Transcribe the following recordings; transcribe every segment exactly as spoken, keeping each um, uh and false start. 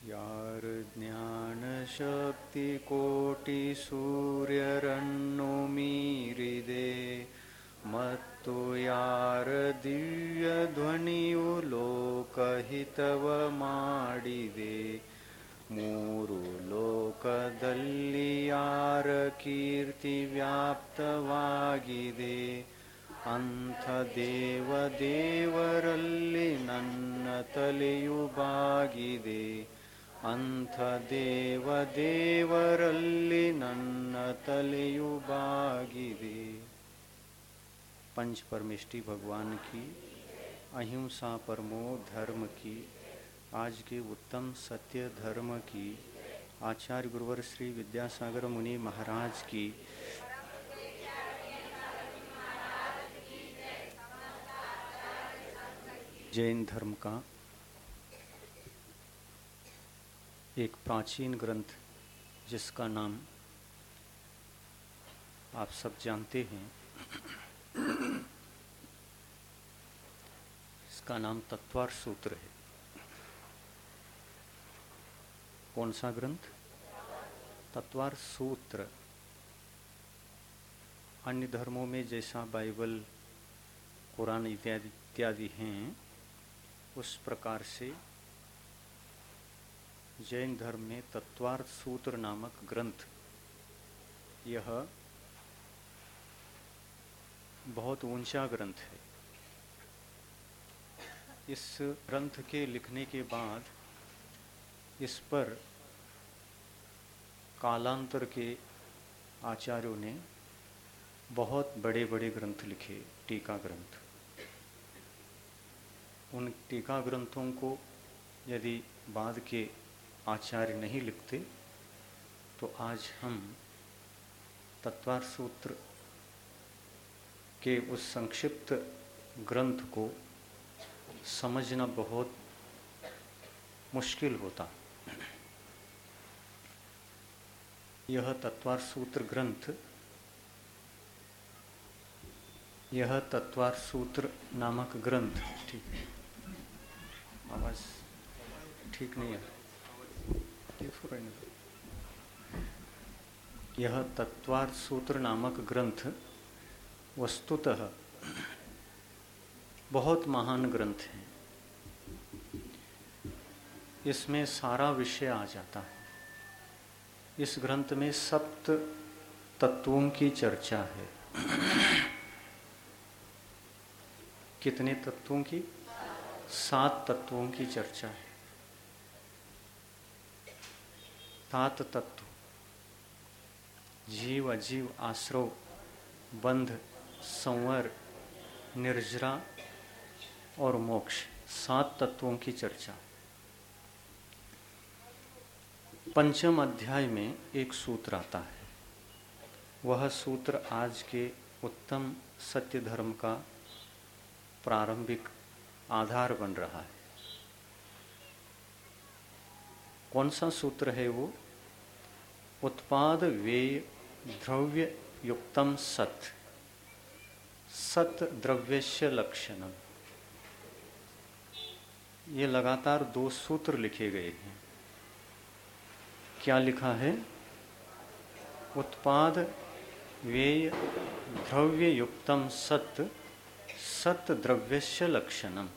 यार ज्ञान शक्ति कोटि सूर्यरन्नु मीरिदे ಮತ್ತು ಯಾರ ದಿವ್ಯ ಧ್ವನಿಯು ಲೋಕಹಿತವ ಮಾಡಿದೆ. ಮೂರು ಲೋಕದಲ್ಲಿ ಯಾರ ಕೀರ್ತಿ ವ್ಯಾಪ್ತವಾಗಿದೆ. ಅಂಥ ದೇವ ದೇವರಲ್ಲಿ ನನ್ನ ತಲೆಯು ಬಾಗಿದೆ. ಅಂಥ ದೇವ ದೇವರಲ್ಲಿ ನನ್ನ ತಲೆಯು ಬಾಗಿದೆ. पंच परमेष्टि भगवान की, अहिंसा परमो धर्म की, आज के उत्तम सत्य धर्म की, आचार्य गुरुवर श्री विद्यासागर मुनि महाराज की, जैन धर्म का एक प्राचीन ग्रंथ जिसका नाम आप सब जानते हैं, इसका नाम तत्वार सूत्र है। कौन सा ग्रंथ? तत्वार सूत्र। अन्य धर्मों में जैसा बाइबल, कुरान इत्यादि इत्यादि हैं, उस प्रकार से जैन धर्म में तत्वार सूत्र नामक ग्रंथ, यह बहुत ऊंचा ग्रंथ है। इस ग्रंथ के लिखने के बाद इस पर कालांतर के आचार्यों ने बहुत बड़े बड़े ग्रंथ लिखे, टीका ग्रंथ। उन टीका ग्रंथों को यदि बाद के आचार्य नहीं लिखते तो आज हम तत्वार सूत्र के उस संक्षिप्त ग्रंथ को समझना बहुत मुश्किल होता। यह तत्वार सूत्र ग्रंथ, यह तत्वार सूत्र नामक ग्रंथ, ठीक है, आवाज़ ठीक नहीं है, यह तत्वार सूत्र नामक ग्रंथ वस्तुतः बहुत महान ग्रंथ है। इसमें सारा विषय आ जाता है। इस ग्रंथ में सप्त तत्वों की चर्चा है। कितने तत्वों की? सात तत्वों की चर्चा है। सात तत्व: जीव, अजीव, आश्रव, बंध, संवर, निर्जरा और मोक्ष। सात तत्वों की चर्चा। पंचम अध्याय में एक सूत्र आता है। वह सूत्र आज के उत्तम सत्य धर्म का प्रारंभिक आधार बन रहा है। कौन सा सूत्र है वो? उत्पाद व्यय द्रव्य युक्तम सत्, सत द्रव्यस्य लक्षणम। ये लगातार दो सूत्र लिखे गए हैं। क्या लिखा है? उत्पाद व्यय द्रव्य युक्तम सत्, सत द्रव्यस्य लक्षणम।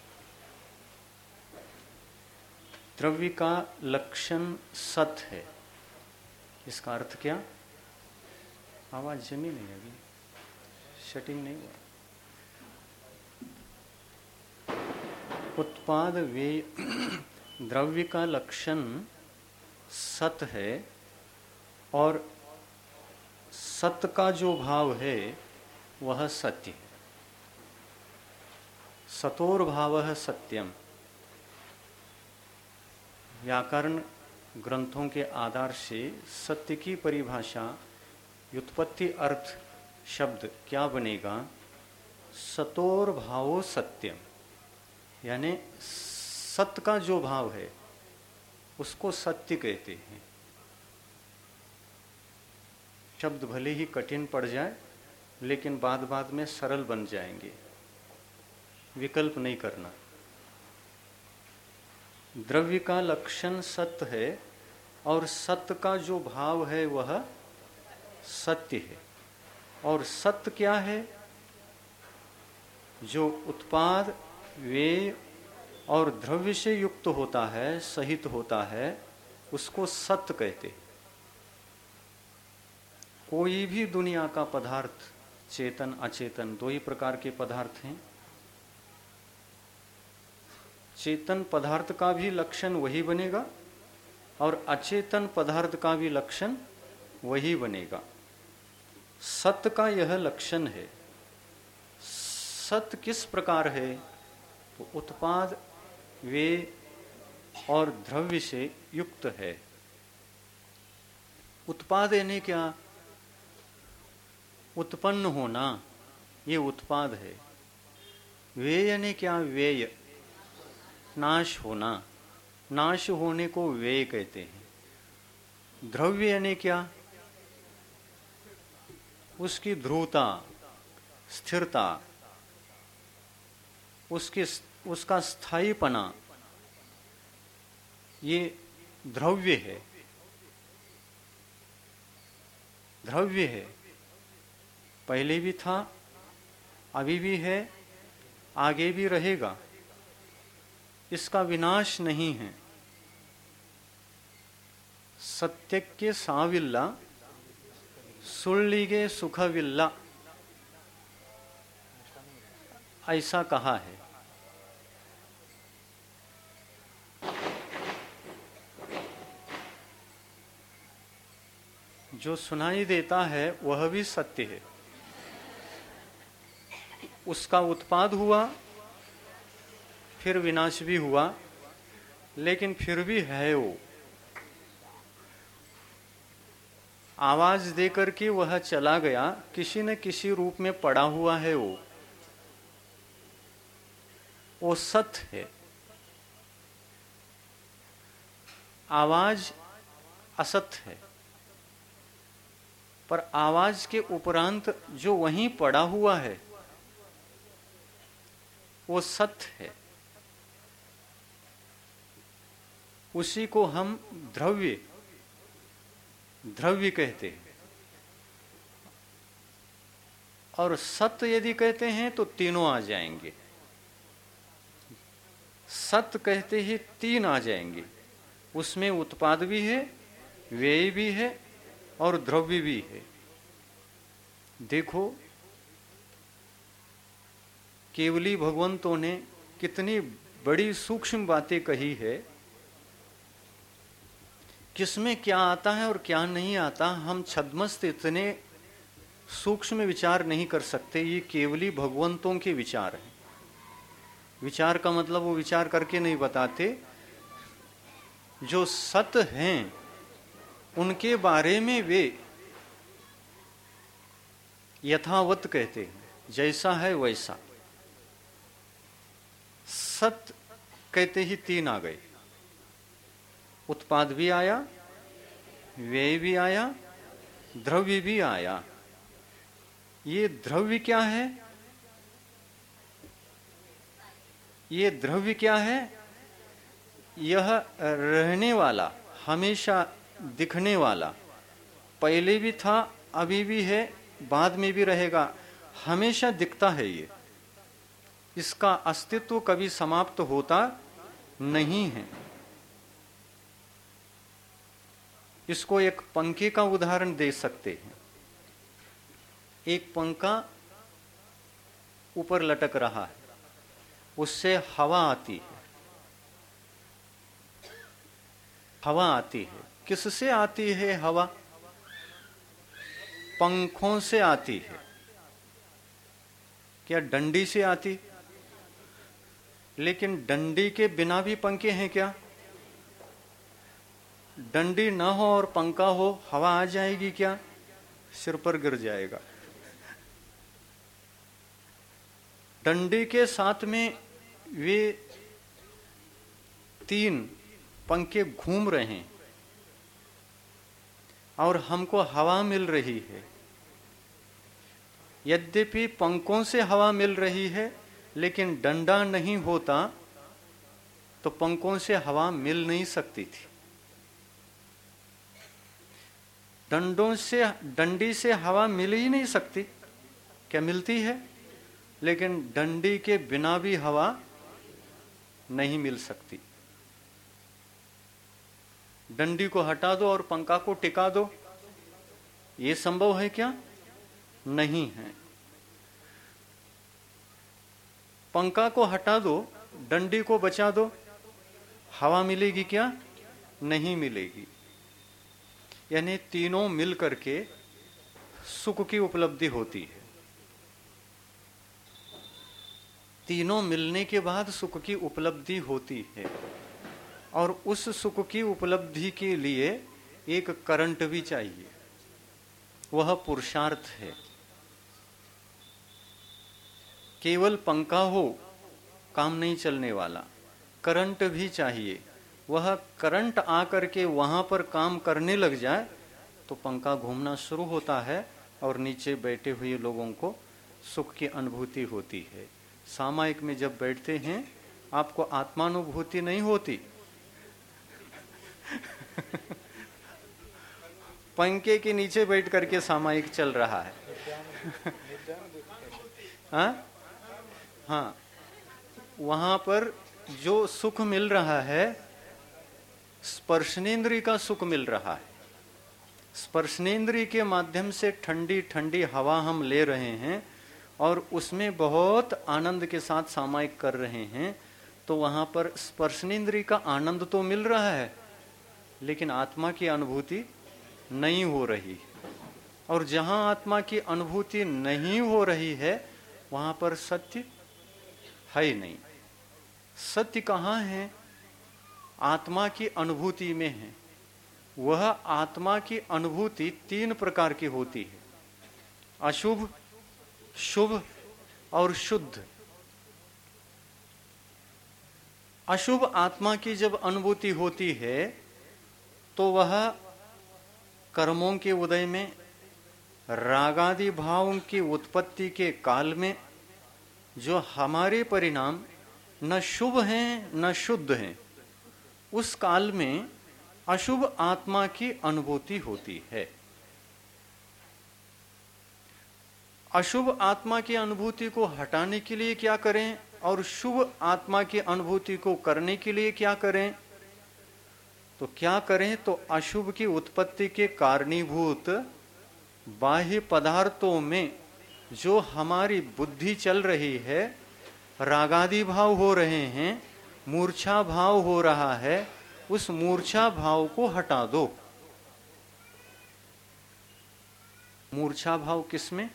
द्रव्य का लक्षण सत है। इसका अर्थ क्या? आवाज जमी नहीं, अभी शटिंग नहीं हुआ। उत्पाद व्यय द्रव्य का लक्षण सत है और सत का जो भाव है वह सत्य है। सतोर भावः सत्यम। व्याकरण ग्रंथों के आधार से सत्य की परिभाषा, व्युत्पत्ति अर्थ शब्द क्या बनेगा? सतोर भावो सत्यम। यानी सत्य का जो भाव है उसको सत्य कहते हैं। शब्द भले ही कठिन पड़ जाए लेकिन बाद बाद में सरल बन जाएंगे। विकल्प नहीं करना। द्रव्य का लक्षण सत्य है और सत्य का जो भाव है वह सत्य है। और सत्य क्या है? जो उत्पाद व्यय और द्रव्य से युक्त होता है, सहित होता है, उसको सत्य कहते। कोई भी दुनिया का पदार्थ, चेतन अचेतन, दो ही प्रकार के पदार्थ हैं। चेतन पदार्थ का भी लक्षण वही बनेगा और अचेतन पदार्थ का भी लक्षण वही बनेगा। सत्य का यह लक्षण है। सत्य किस प्रकार है? तो उत्पाद व्यय और द्रव्य से युक्त है। उत्पाद यानी क्या? उत्पन्न होना, ये उत्पाद है। व्यय यानी क्या? व्यय, नाश होना, नाश होने को व्यय कहते हैं। द्रव्य यानी क्या? उसकी ध्रुवता, स्थिरता, उसके उसका स्थायीपना, ये द्रव्य है। द्रव्य है, पहले भी था, अभी भी है, आगे भी रहेगा। इसका विनाश नहीं है। सत्यಕ್ಕೆ ಸಾವಿಲ್ಲ, सुಳ್ಳಿಗೆ सुखविಲ್ಲ, ऐसा कहा है। जो सुनाई देता है वह भी सत्य है। उसका उत्पाद हुआ, फिर विनाश भी हुआ, लेकिन फिर भी है वो। आवाज देकर के वह चला गया, किसी न किसी रूप में पड़ा हुआ है वो वो सत्य है। आवाज असत्य है, पर आवाज के उपरांत जो वहीं पड़ा हुआ है वो सत्य है। उसी को हम द्रव्य द्रव्य कहते हैं। और सत्य यदि कहते हैं तो तीनों आ जाएंगे। सत्य कहते ही तीन आ जाएंगे। उसमें उत्पाद भी है, व्यय भी है और द्रव्य भी है। देखो, केवली भगवंतों ने कितनी बड़ी सूक्ष्म बातें कही है। किसमें क्या आता है और क्या नहीं आता, हम छद्मस्त इतने सूक्ष्म विचार नहीं कर सकते। ये केवली भगवंतों के विचार हैं। विचार का मतलब वो विचार करके नहीं बताते। जो सत्य हैं उनके बारे में वे यथावत कहते हैं, जैसा है वैसा। सत्य कहते ही तीन आ गए। उत्पाद भी आया, व्यय भी आया, द्रव्य भी आया। ये द्रव्य क्या है? ये द्रव्य क्या है? यह रहने वाला, हमेशा दिखने वाला, पहले भी था, अभी भी है, बाद में भी रहेगा, हमेशा दिखता है। ये इसका अस्तित्व कभी समाप्त होता नहीं है। इसको एक पंखे का उदाहरण दे सकते हैं। एक पंखा ऊपर लटक रहा है, उससे हवा आती है। हवा आती है, किससे आती है हवा? पंखों से आती है। क्या डंडी से आती? लेकिन डंडी के बिना भी पंखे हैं क्या? डंडी ना हो और पंखा हो, हवा आ जाएगी क्या? सिर पर गिर जाएगा। डंडी के साथ में वे तीन पंखे घूम रहे हैं और हमको हवा मिल रही है। यद्यपि पंखों से हवा मिल रही है, लेकिन डंडा नहीं होता तो पंखों से हवा मिल नहीं सकती थी। डंडों से, डंडी से हवा मिल ही नहीं सकती, क्या मिलती है? लेकिन डंडी के बिना भी हवा नहीं मिल सकती। डंडी को हटा दो और पंखा को टिका दो, ये संभव है क्या? नहीं है। पंखा को हटा दो, डंडी को बचा दो, हवा मिलेगी क्या? नहीं मिलेगी। यानी तीनों मिल करके सुख की उपलब्धि होती है। तीनों मिलने के बाद सुख की उपलब्धि होती है, और उस सुख की उपलब्धि के लिए एक करंट भी चाहिए, वह पुरुषार्थ है। केवल पंखा हो काम नहीं चलने वाला, करंट भी चाहिए। वह करंट आकर के वहां पर काम करने लग जाए तो पंखा घूमना शुरू होता है और नीचे बैठे हुए लोगों को सुख की अनुभूति होती है। सामायिक में जब बैठते हैं आपको आत्मानुभूति नहीं होती पंखे के नीचे बैठ करके सामायिक चल रहा है हाँ हाँ, वहां पर जो सुख मिल रहा है स्पर्शनेन्द्रिय का सुख मिल रहा है। स्पर्शनेन्द्रिय के माध्यम से ठंडी ठंडी हवा हम ले रहे हैं और उसमें बहुत आनंद के साथ सामायिक कर रहे हैं, तो वहां पर स्पर्शनेन्द्रिय का आनंद तो मिल रहा है लेकिन आत्मा की अनुभूति नहीं हो रही। और जहां आत्मा की अनुभूति नहीं हो रही है वहां पर सत्य है ही नहीं। सत्य कहाँ है? आत्मा की अनुभूति में है। वह आत्मा की अनुभूति तीन प्रकार की होती है, अशुभ, शुभ और शुद्ध। अशुभ आत्मा की जब अनुभूति होती है तो वह कर्मों के उदय में, रागादि भावों की उत्पत्ति के काल में जो हमारे परिणाम न शुभ हैं न शुद्ध हैं, उस काल में अशुभ आत्मा की अनुभूति होती है। अशुभ आत्मा की अनुभूति को हटाने के लिए क्या करें और शुभ आत्मा की अनुभूति को करने के लिए क्या करें? तो क्या करें? तो अशुभ की उत्पत्ति के कारणीभूत बाह्य पदार्थों में जो हमारी बुद्धि चल रही है, रागादि भाव हो रहे हैं, मूर्छा भाव हो रहा है, उस मूर्छा भाव को हटा दो। मूर्छा भाव किसमें?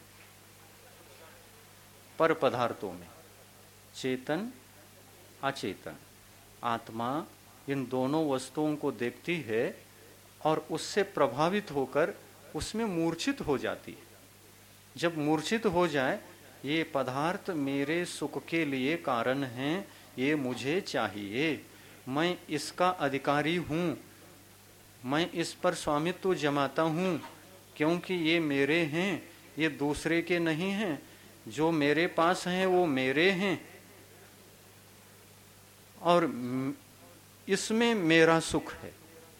पर पदार्थों में, चेतन अचेतन। आत्मा इन दोनों वस्तुओं को देखती है और उससे प्रभावित होकर उसमें मूर्छित हो जाती है। जब मूर्छित हो जाए, ये पदार्थ मेरे सुख के लिए कारण हैं, ये मुझे चाहिए, मैं इसका अधिकारी हूँ, मैं इस पर स्वामित्व जमाता हूँ क्योंकि ये मेरे हैं, ये दूसरे के नहीं हैं, जो मेरे पास हैं वो मेरे हैं और इसमें मेरा सुख है,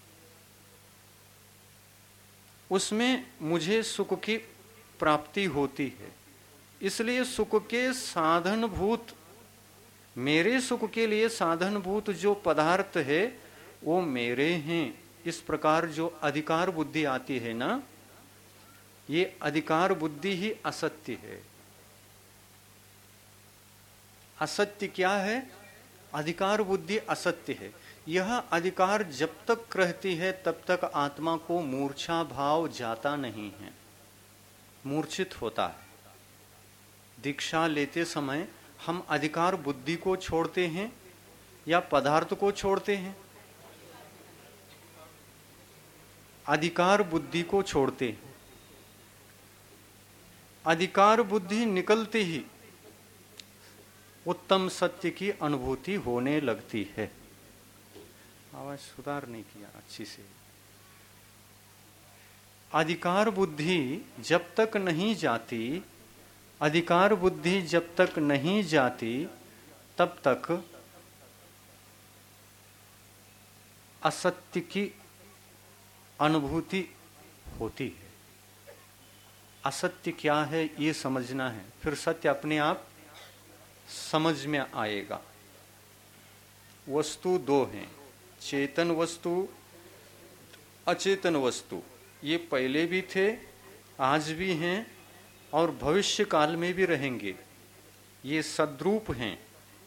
उसमें मुझे सुख की प्राप्ति होती है। इसलिए सुख के साधनभूत, मेरे सुख के लिए साधनभूत जो पदार्थ है वो मेरे हैं। इस प्रकार जो अधिकार बुद्धि आती है ना, ये अधिकार बुद्धि ही असत्य है। असत्य क्या है? अधिकार बुद्धि असत्य है। यह अधिकार जब तक रहती है तब तक आत्मा को मूर्छा भाव जाता नहीं है, मूर्छित होता है। दीक्षा लेते समय हम अधिकार बुद्धि को छोड़ते हैं या पदार्थ को छोड़ते हैं? अधिकार बुद्धि को छोड़ते हैं। अधिकार बुद्धि निकलते ही उत्तम सत्य की अनुभूति होने लगती है। आवाज सुधार नहीं किया अच्छी से। अधिकार बुद्धि जब तक नहीं जाती, अधिकार बुद्धि जब तक नहीं जाती तब तक असत्य की अनुभूति होती है। असत्य क्या है ये समझना है, फिर सत्य अपने आप समझ में आएगा। वस्तु दो हैं, चेतन वस्तु, अचेतन वस्तु। ये पहले भी थे, आज भी हैं और भविष्य काल में भी रहेंगे। ये सद्रूप हैं,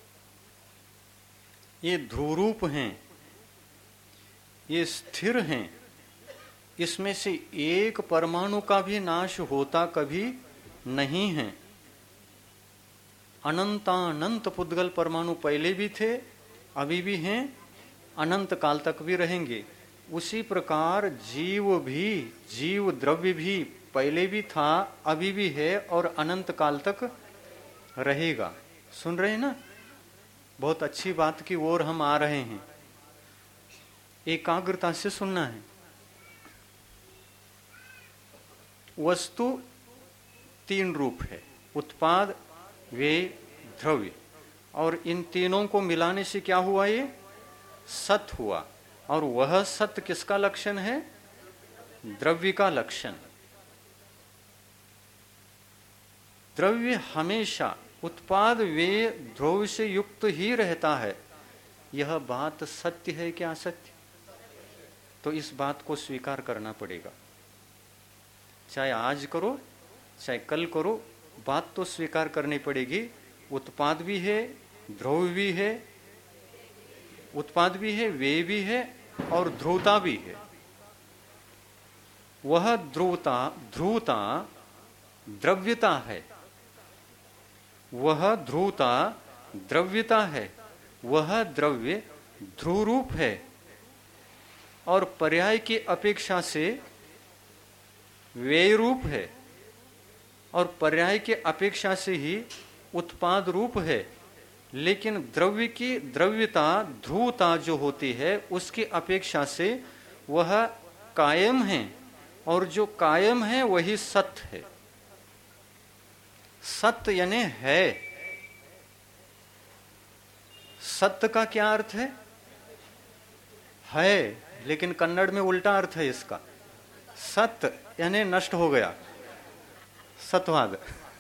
ये ध्रुवरूप हैं, ये स्थिर हैं। इसमें से एक परमाणु का भी नाश होता कभी नहीं है। अनंतानंत पुद्गल परमाणु पहले भी थे, अभी भी हैं, अनंत काल तक भी रहेंगे। उसी प्रकार जीव भी, जीव द्रव्य भी पहले भी था, अभी भी है और अनंत काल तक रहेगा। सुन रहे हैं ना? बहुत अच्छी बात की ओर हम आ रहे हैं। एकाग्रता से सुनना है। वस्तु तीन रूप है, उत्पाद, व्यय, द्रव्य। और इन तीनों को मिलाने से क्या हुआ? ये सत हुआ। और वह सत किसका लक्षण है? द्रव्य का लक्षण। द्रव्य हमेशा उत्पाद, व्यय, द्रव्य से युक्त ही रहता है। यह बात सत्य है क्या असत्य? तो इस बात को स्वीकार करना पड़ेगा। चाहे आज करो चाहे कल करो, बात तो स्वीकार करनी पड़ेगी। उत्पाद भी है, द्रव्य भी है, उत्पाद भी है, व्यय भी है और ध्रुवता भी है। वह ध्रुवता ध्रुवता द्रव्यता है, वह ध्रुवता द्रव्यता है, वह द्रव्य ध्रुव रूप है और पर्याय की अपेक्षा से व्यय रूप है और पर्याय के अपेक्षा से ही उत्पाद रूप है। लेकिन द्रव्य की द्रव्यता, ध्रुवता जो होती है, उसकी अपेक्षा से वह कायम है और जो कायम है वही सत्य है। सत्य यानी है। सत्य का क्या अर्थ है? है, लेकिन कन्नड़ में उल्टा अर्थ है इसका। सत्य यानी नष्ट हो गया, सत्यवाद।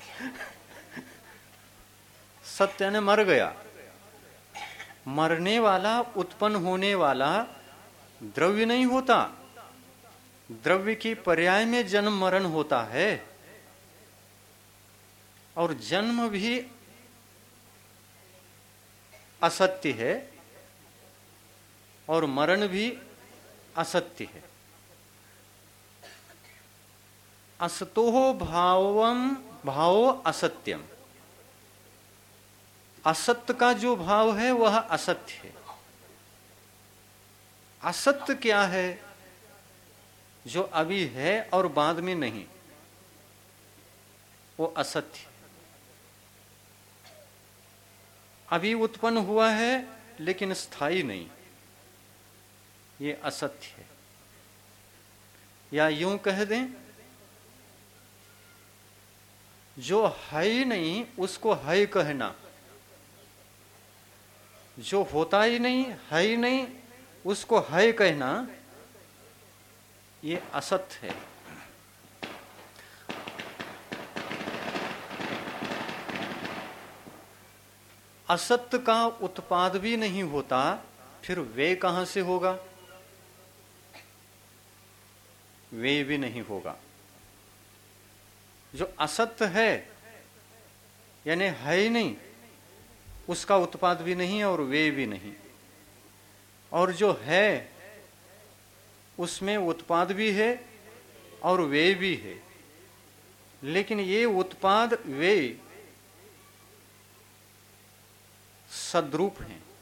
सत्य यानी मर गया। मरने वाला, उत्पन्न होने वाला द्रव्य नहीं होता। द्रव्य की पर्याय में जन्म मरण होता है और जन्म भी असत्य है और मरण भी असत्य है। असतोः भावम भावो असत्यम। असत्य का जो भाव है वह असत्य है। असत्य क्या है? जो अभी है और बाद में नहीं, वो असत्य। अभी उत्पन्न हुआ है लेकिन स्थायी नहीं, ये असत्य है। या यूं कह दें, जो है ही नहीं उसको है कहना, जो होता ही नहीं, है ही नहीं, उसको है कहना, ये असत्य है। असत्य का उत्पाद भी नहीं होता, फिर वे कहां से होगा? वे भी नहीं होगा। जो असत्य है यानी है ही नहीं, उसका उत्पाद भी नहीं और वे भी नहीं। और जो है उसमें उत्पाद भी है और वे भी है। लेकिन ये उत्पाद वे सद्रूप हैं।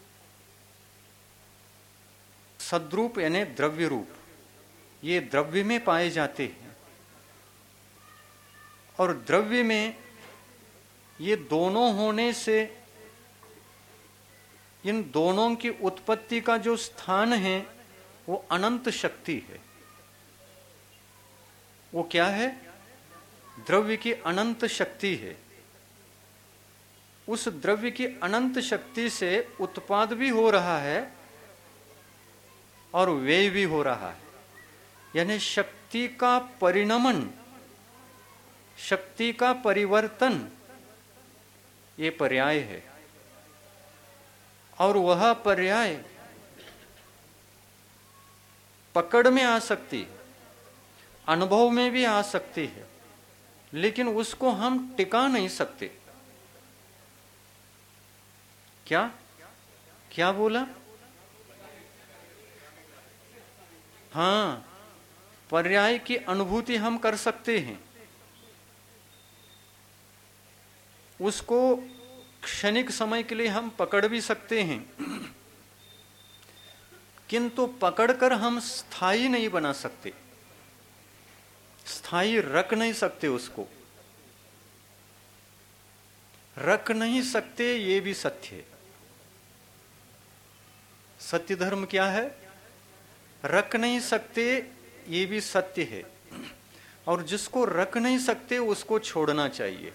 सद्रूप यानी द्रव्य रूप, ये द्रव्य में पाए जाते हैं। और द्रव्य में ये दोनों होने से इन दोनों की उत्पत्ति का जो स्थान है वो अनंत शक्ति है। वो क्या है? द्रव्य की अनंत शक्ति है। उस द्रव्य की अनंत शक्ति से उत्पाद भी हो रहा है और व्यय भी हो रहा है, यानी शक्ति का परिणमन, शक्ति का परिवर्तन, ये पर्याय है। और वह पर्याय पकड़ में आ सकती है, अनुभव में भी आ सकती है, लेकिन उसको हम टिका नहीं सकते। क्या क्या बोला? हाँ, पर्याय की अनुभूति हम कर सकते हैं, उसको क्षणिक समय के लिए हम पकड़ भी सकते हैं, किंतु पकड़कर हम स्थायी नहीं बना सकते, स्थायी रख नहीं सकते, उसको रख नहीं सकते, ये भी सत्य है। सत्य धर्म क्या है? रख नहीं सकते, ये भी सत्य है। और जिसको रख नहीं सकते उसको छोड़ना चाहिए।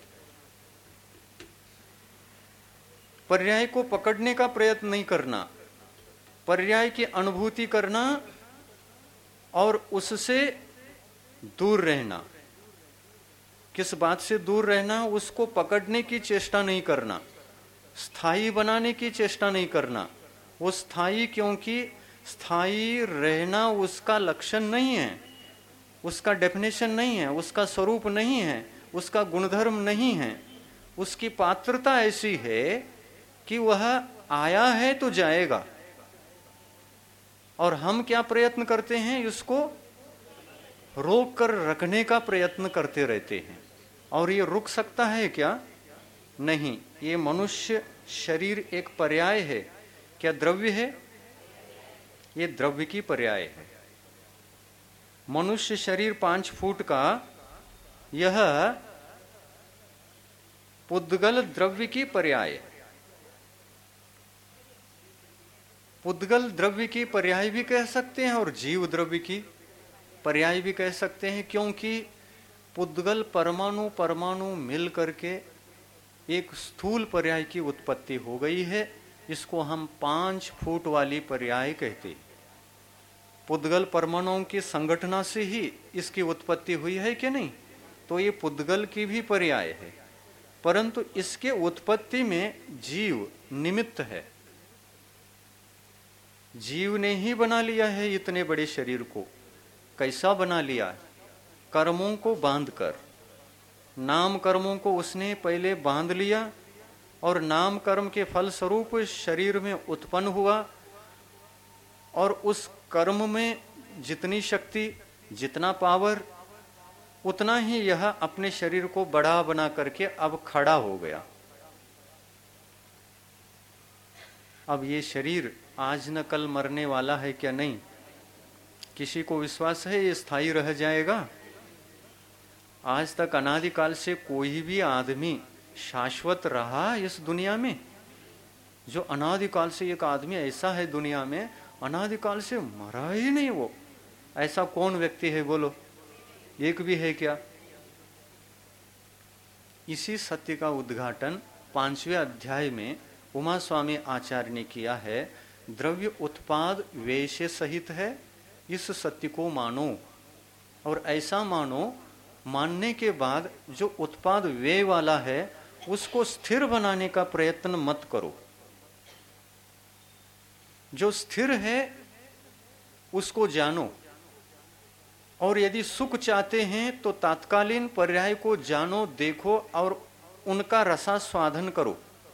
पर्याय को पकड़ने का प्रयत्न नहीं करना, पर्याय की अनुभूति करना और उससे दूर रहना। किस बात से दूर रहना? उसको पकड़ने की चेष्टा नहीं करना, स्थायी बनाने की चेष्टा नहीं करना। वो स्थायी, क्योंकि स्थायी रहना उसका लक्षण नहीं है, उसका डेफिनेशन नहीं है, उसका स्वरूप नहीं है, उसका गुणधर्म नहीं है। उसकी पात्रता ऐसी है कि वह आया है तो जाएगा। और हम क्या प्रयत्न करते हैं? इसको रोक कर रखने का प्रयत्न करते रहते हैं। और ये रुक सकता है क्या? नहीं। ये मनुष्य शरीर एक पर्याय है। क्या द्रव्य है? ये द्रव्य की पर्याय है। मनुष्य शरीर पांच फुट का, यह पुद्गल द्रव्य की पर्याय है। पुद्गल द्रव्य की पर्याय भी कह सकते हैं और जीव द्रव्य की पर्याय भी कह सकते हैं, क्योंकि पुद्गल परमाणु परमाणु मिल करके एक स्थूल पर्याय की उत्पत्ति हो गई है। इसको हम पांच फुट वाली पर्याय कहते हैं। पुद्गल परमाणुओं की संगठना से ही इसकी उत्पत्ति हुई है कि नहीं? तो ये पुद्गल की भी पर्याय है, परंतु इसके उत्पत्ति में जीव निमित्त है। जीव ने ही बना लिया है इतने बड़े शरीर को। कैसा बना लिया? कर्मों को बांधकर, नाम कर्मों को उसने पहले बांध लिया और नाम कर्म के फल स्वरूप शरीर में उत्पन्न हुआ। और उस कर्म में जितनी शक्ति, जितना पावर, उतना ही यह अपने शरीर को बड़ा बना करके अब खड़ा हो गया। अब ये शरीर आज न कल मरने वाला है क्या? नहीं। किसी को विश्वास है ये स्थायी रह जाएगा? आज तक अनादिकाल से कोई भी आदमी शाश्वत रहा इस दुनिया में? जो अनादिकाल से एक आदमी ऐसा है दुनिया में, अनादिकाल से मरा ही नहीं वो, ऐसा कौन व्यक्ति है? बोलो, एक भी है क्या? इसी सत्य का उद्घाटन पांचवें अध्याय में उमा स्वामी आचार्य ने किया है। द्रव्य उत्पाद व्यय से सहित है, इस सत्य को मानो। और ऐसा मानो, मानने के बाद जो उत्पाद व्यय वाला है उसको स्थिर बनाने का प्रयत्न मत करो। जो स्थिर है उसको जानो। और यदि सुख चाहते हैं तो तात्कालीन पर्याय को जानो, देखो और उनका रसास्वादन करो।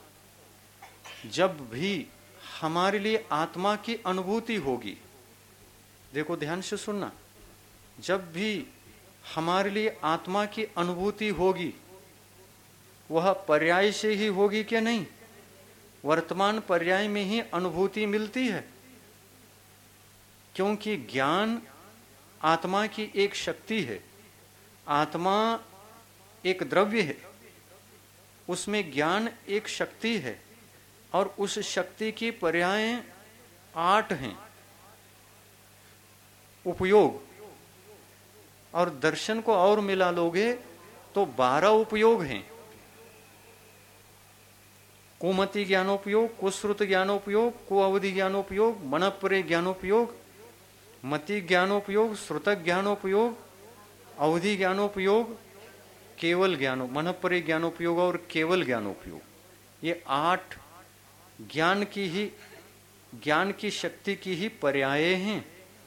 जब भी हमारे लिए आत्मा की अनुभूति होगी, देखो ध्यान से सुनना, जब भी हमारे लिए आत्मा की अनुभूति होगी वह पर्याय से ही होगी क्या? नहीं। वर्तमान पर्याय में ही अनुभूति मिलती है, क्योंकि ज्ञान आत्मा की एक शक्ति है। आत्मा एक द्रव्य है, उसमें ज्ञान एक शक्ति है, और उस शक्ति की पर्याय आठ हैं। उपयोग, और दर्शन को और मिला लोगे तो बारह उपयोग हैं। कुमति ज्ञानोपयोग, कुश्रुत ज्ञानोपयोग, कुअवधि ज्ञानोपयोग, मनपरे ज्ञानोपयोग, मति ज्ञानोपयोग, श्रुत ज्ञानोपयोग, अवधि ज्ञानोपयोग, केवल ज्ञानो मनःपरि ज्ञानोपयोग और केवल ज्ञानोपयोग, ये आठ ज्ञान की ही ज्ञान की शक्ति की ही पर्याय हैं।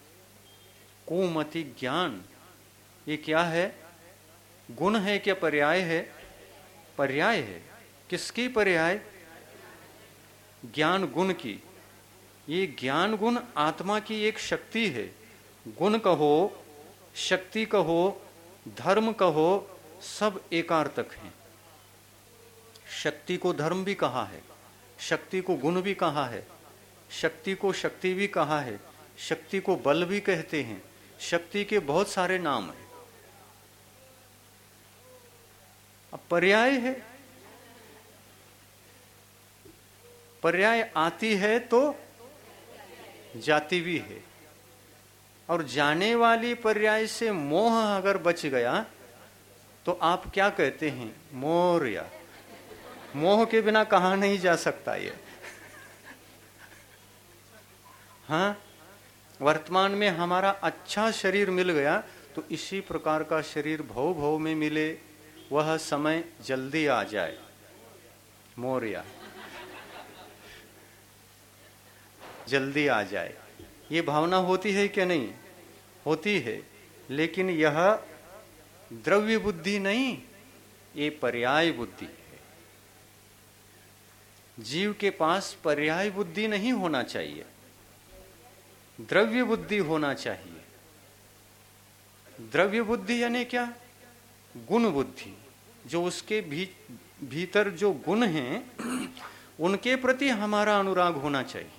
कुमति ज्ञान ये क्या है? गुण है क्या पर्याय है? पर्याय है। किसकी पर्याय? ज्ञान गुण की। ये ज्ञान गुण आत्मा की एक शक्ति है। गुण कहो, शक्ति कहो, धर्म कहो, सब एकार्थक हैं। शक्ति को धर्म भी कहा है, शक्ति को गुण भी कहा है, शक्ति को शक्ति भी कहा है, शक्ति को बल भी कहते हैं। शक्ति के बहुत सारे नाम हैं। अब पर्याय है, पर्याय आती है तो जाती भी है। और जाने वाली पर्याय से मोह अगर बच गया तो आप क्या कहते हैं? मोरया। मोह के बिना कहा नहीं जा सकता ये। हाँ, वर्तमान में हमारा अच्छा शरीर मिल गया तो इसी प्रकार का शरीर भव भव में मिले, वह समय जल्दी आ जाए। मोरया, जल्दी आ जाए, ये भावना होती है कि नहीं? होती है। लेकिन यह द्रव्य बुद्धि नहीं, ये पर्याय बुद्धि है। जीव के पास पर्याय बुद्धि नहीं होना चाहिए, द्रव्य बुद्धि होना चाहिए। द्रव्य बुद्धि यानी क्या? गुण बुद्धि। जो उसके भी, भीतर जो गुण हैं उनके प्रति हमारा अनुराग होना चाहिए।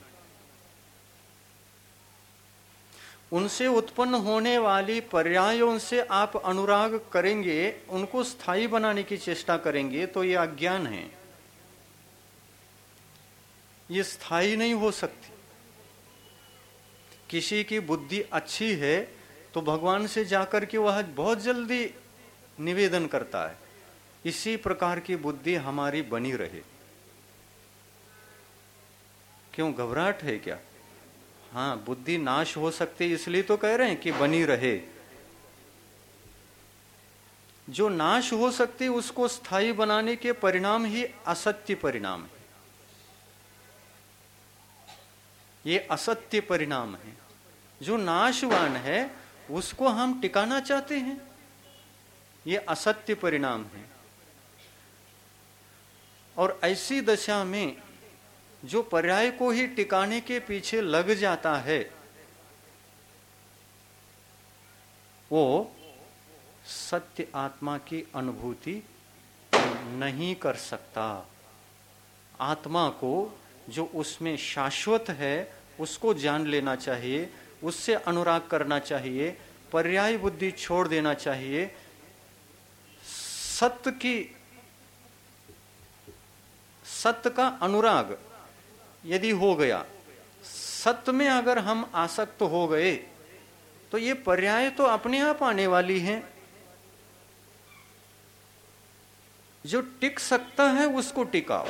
उनसे उत्पन्न होने वाली पर्यायों से आप अनुराग करेंगे, उनको स्थायी बनाने की चेष्टा करेंगे तो ये अज्ञान है, ये स्थायी नहीं हो सकती। किसी की बुद्धि अच्छी है तो भगवान से जाकर के वह बहुत जल्दी निवेदन करता है, इसी प्रकार की बुद्धि हमारी बनी रहे। क्यों, घबराहट है क्या? हाँ, बुद्धि नाश हो सकती है इसलिए तो कह रहे हैं कि बनी रहे। जो नाश हो सकती है उसको स्थायी बनाने के परिणाम ही असत्य परिणाम है। ये असत्य परिणाम है। जो नाशवान है उसको हम टिकाना चाहते हैं, ये असत्य परिणाम है। और ऐसी दशा में जो पर्याय को ही टिकाने के पीछे लग जाता है वो सत्य आत्मा की अनुभूति नहीं कर सकता। आत्मा को जो उसमें शाश्वत है उसको जान लेना चाहिए, उससे अनुराग करना चाहिए, पर्याय बुद्धि छोड़ देना चाहिए। सत्य की सत्य का अनुराग यदि हो गया, सत्य में अगर हम आसक्त हो गए तो ये पर्याय तो अपने आप आने वाली हैं। जो टिक सकता है उसको टिकाओ,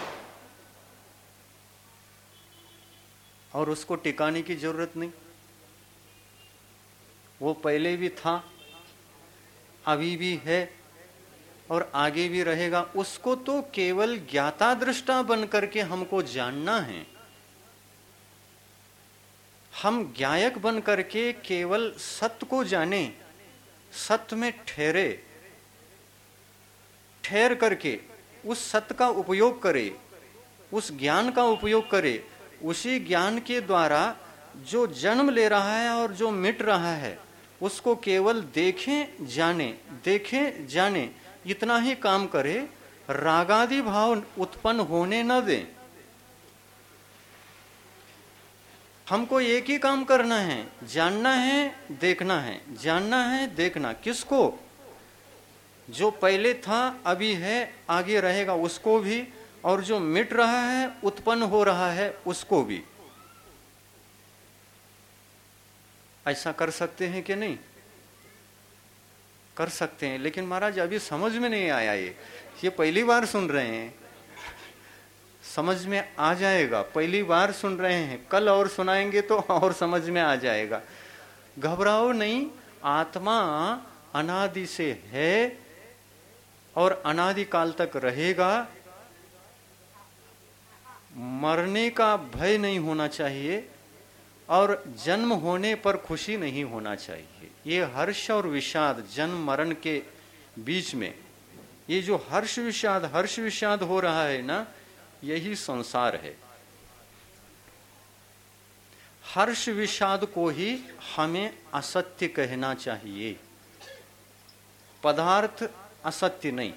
और उसको टिकाने की जरूरत नहीं। वो पहले भी था, अभी भी है और आगे भी रहेगा। उसको तो केवल ज्ञाता दृष्टा बन करके हमको जानना है। हम ज्ञायक बन करके केवल सत्य को जाने, सत्य में ठहरे, ठहर करके उस सत्य का उपयोग करे, उस ज्ञान का उपयोग करे। उसी ज्ञान के द्वारा जो जन्म ले रहा है और जो मिट रहा है उसको केवल देखें जाने, देखें जाने, इतना ही काम करे। रागादि भाव उत्पन्न होने न दें। हमको एक ही काम करना है, जानना है, देखना है, जानना है, देखना। किसको? जो पहले था, अभी है, आगे रहेगा, उसको भी, और जो मिट रहा है, उत्पन्न हो रहा है, उसको भी। ऐसा कर सकते हैं कि नहीं? कर सकते हैं। लेकिन महाराज अभी समझ में नहीं आया, ये ये पहली बार सुन रहे हैं। समझ में आ जाएगा, पहली बार सुन रहे हैं, कल और सुनाएंगे तो और समझ में आ जाएगा। घबराओ नहीं, आत्मा अनादि से है और अनादि काल तक रहेगा। मरने का भय नहीं होना चाहिए और जन्म होने पर खुशी नहीं होना चाहिए। ये हर्ष और विषाद, जन्म मरण के बीच में ये जो हर्ष विषाद हर्ष विषाद हो रहा है ना, यही संसार है। हर्ष विषाद को ही हमें असत्य कहना चाहिए, पदार्थ असत्य नहीं।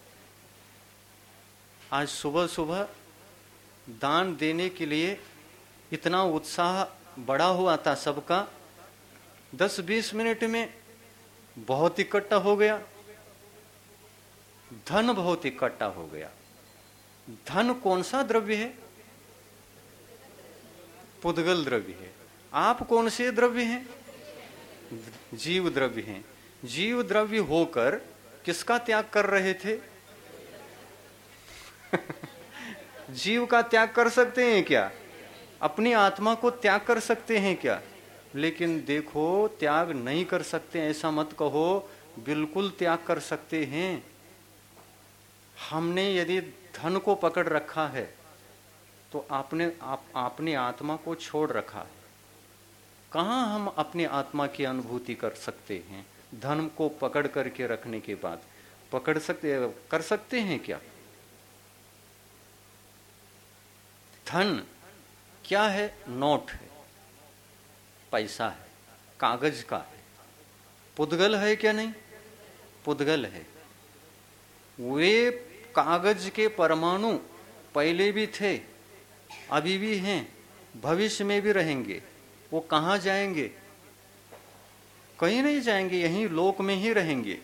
आज सुबह सुबह दान देने के लिए इतना उत्साह बड़ा हुआ था सबका, दस बीस मिनट में बहुत इकट्ठा हो गया, धन बहुत इकट्ठा हो गया। धन कौन सा द्रव्य है? पुद्गल द्रव्य है। आप कौन से द्रव्य हैं? जीव द्रव्य हैं। जीव द्रव्य होकर किसका त्याग कर रहे थे? जीव का त्याग कर सकते हैं क्या? अपनी आत्मा को त्याग कर सकते हैं क्या? लेकिन देखो, त्याग नहीं कर सकते ऐसा मत कहो, बिल्कुल त्याग कर सकते हैं। हमने यदि धन को पकड़ रखा है तो आपने आप अपनी आत्मा को छोड़ रखा है। कहाँ हम अपनी आत्मा की अनुभूति कर सकते हैं? धन को पकड़ करके रखने के बाद पकड़ सकते कर सकते हैं क्या? धन क्या है? नोट है, पैसा है, कागज का है। पुद्गल है क्या? नहीं, पुद्गल है। वे कागज के परमाणु पहले भी थे, अभी भी हैं, भविष्य में भी रहेंगे। वो कहाँ जाएंगे? कहीं नहीं जाएंगे, यहीं लोक में ही रहेंगे।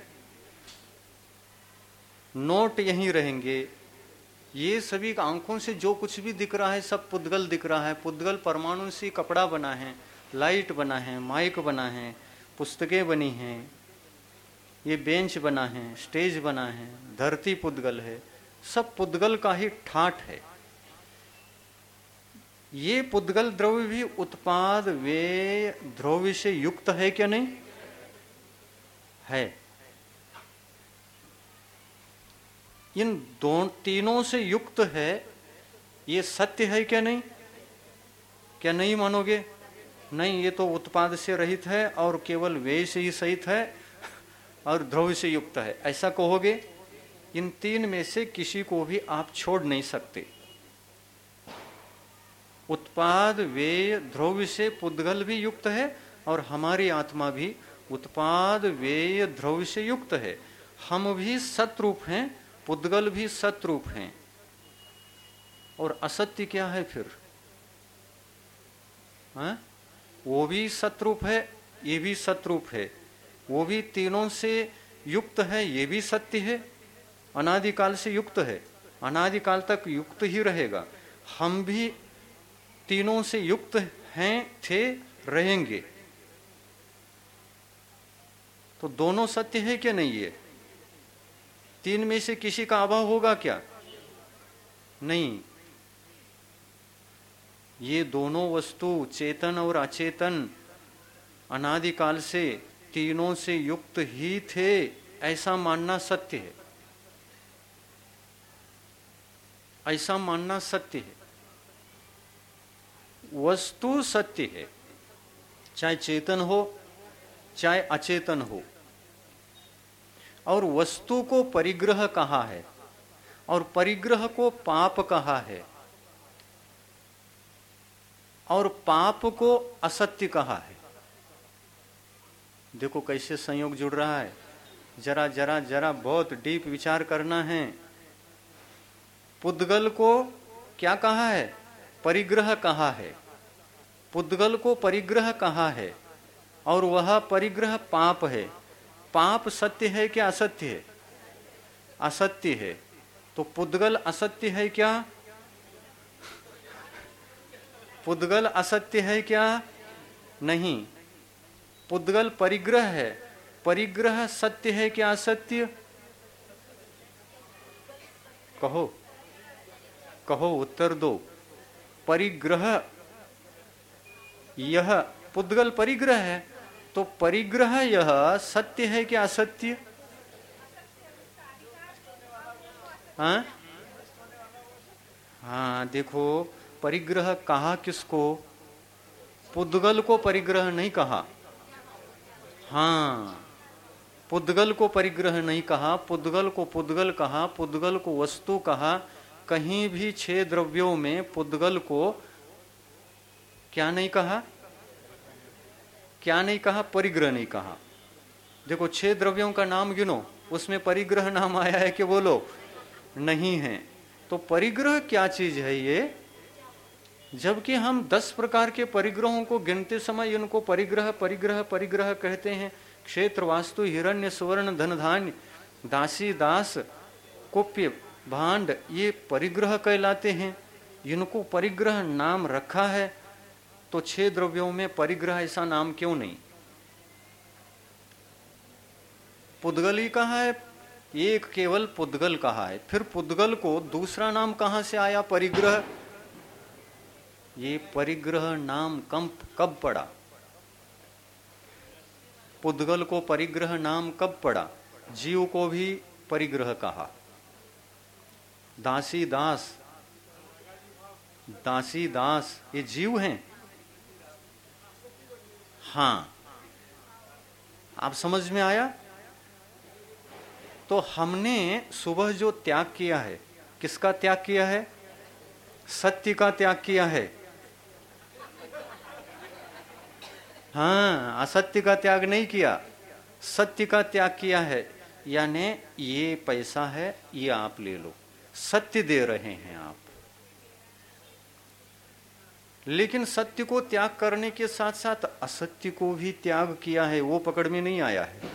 नोट यहीं रहेंगे। ये सभी आंखों से जो कुछ भी दिख रहा है सब पुद्गल दिख रहा है। पुद्गल परमाणु से कपड़ा बना है, लाइट बना है, माइक बना है, पुस्तकें बनी हैं, ये बेंच बना है, स्टेज बना है, धरती पुद्गल है, सब पुद्गल का ही ठाठ है। ये पुद्गल द्रव्य भी उत्पाद वे द्रव्य से युक्त है क्या? नहीं है। इन दो तीनों से युक्त है, ये सत्य है क्या? नहीं, क्या नहीं मानोगे? नहीं, ये तो उत्पाद से रहित है और केवल वे से ही सहित है और द्रव्य से युक्त है, ऐसा कहोगे? इन तीन में से किसी को भी आप छोड़ नहीं सकते। उत्पाद वे द्रव्य से पुद्गल भी युक्त है और हमारी आत्मा भी उत्पाद वे द्रव्य से युक्त है। हम भी सतरूप हैं, पुद्गल भी सतरूप हैं। और असत्य क्या है फिर? हाँ? वो भी सतरूप है, ये भी सतरूप है। वो भी तीनों से युक्त है, ये भी सत्य है। अनादिकाल से युक्त है, अनादिकाल तक युक्त ही रहेगा। हम भी तीनों से युक्त हैं, थे, रहेंगे। तो दोनों सत्य है क्या? नहीं है। तीन में से किसी का अभाव होगा क्या? नहीं। ये दोनों वस्तु चेतन और अचेतन अनादिकाल से तीनों से युक्त ही थे, ऐसा मानना सत्य है। ऐसा मानना सत्य है। वस्तु सत्य है, चाहे चेतन हो चाहे अचेतन हो। और वस्तु को परिग्रह कहा है और परिग्रह को पाप कहा है और पाप को असत्य कहा है। देखो कैसे संयोग जुड़ रहा है। जरा जरा जरा बहुत डीप विचार करना है। पुद्गल को क्या कहा है? परिग्रह कहा है। पुद्गल को परिग्रह कहा है और वह परिग्रह पाप है। पाप सत्य है क्या असत्य है? असत्य है। तो पुद्गल असत्य है क्या? पुद्गल असत्य है क्या? नहीं। पुद्गल परिग्रह है। परिग्रह सत्य है क्या असत्य? कहो कहो, उत्तर दो। परिग्रह, यह पुद्गल परिग्रह है तो परिग्रह यह सत्य है कि असत्य? हाँ हाँ, देखो, परिग्रह कहा किसको? पुद्गल को परिग्रह नहीं कहा। हाँ, पुद्गल को परिग्रह नहीं कहा, पुद्गल को पुद्गल कहा, पुद्गल को वस्तु कहा। कहीं भी छह द्रव्यों में पुद्गल को क्या नहीं कहा? क्या नहीं कहा? परिग्रह नहीं कहा। देखो, छह द्रव्यों का नाम गिनो, उसमें परिग्रह नाम आया है कि बोलो? नहीं है। तो परिग्रह क्या चीज है ये? जबकि हम दस प्रकार के परिग्रहों को गिनते समय इनको परिग्रह परिग्रह परिग्रह कहते हैं। क्षेत्र, वास्तु, हिरण्य, सुवर्ण, धन, धान्य, दासी, दास, कुप्य, भांड, ये परिग्रह कहलाते हैं। इनको परिग्रह नाम रखा है, तो छह द्रव्यों में परिग्रह ऐसा नाम क्यों नहीं? पुद्गल ही कहा है, एक केवल पुद्गल कहा है। फिर पुद्गल को दूसरा नाम कहां से आया? परिग्रह। ये परिग्रह नाम कम कब पड़ा? पुद्गल को परिग्रह नाम कब पड़ा? जीव को भी परिग्रह कहा। दासी दास, दासी दास ये जीव हैं। हाँ, आप समझ में आया? तो हमने सुबह जो त्याग किया है, किसका त्याग किया है? सत्य का त्याग किया है। हाँ, असत्य का त्याग नहीं किया, सत्य का त्याग किया है। यानी ये पैसा है, ये आप ले लो, सत्य दे रहे हैं आप। लेकिन सत्य को त्याग करने के साथ साथ असत्य को भी त्याग किया है, वो पकड़ में नहीं आया है।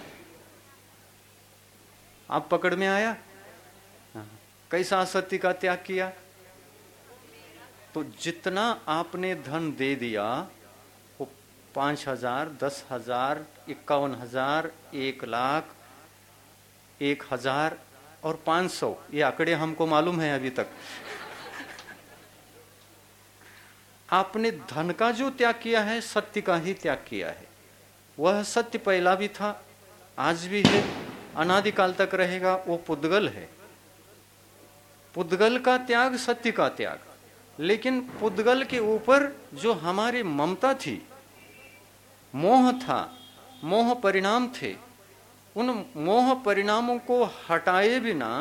आप पकड़ में आया? कैसा असत्य का त्याग किया? तो जितना आपने धन दे दिया, वो पांच हजार, दस हजार, इक्यावन हजार, एक लाख, एक हजार और पांच सौ, ये आंकड़े हमको मालूम है अभी तक। आपने धन का जो त्याग किया है, सत्य का ही त्याग किया है। वह सत्य पहला भी था, आज भी है, अनादिकाल तक रहेगा, वो पुद्गल है। पुद्गल का त्याग, सत्य का त्याग। लेकिन पुद्गल के ऊपर जो हमारी ममता थी, मोह था, मोह परिणाम थे, उन मोह परिणामों को हटाए बिना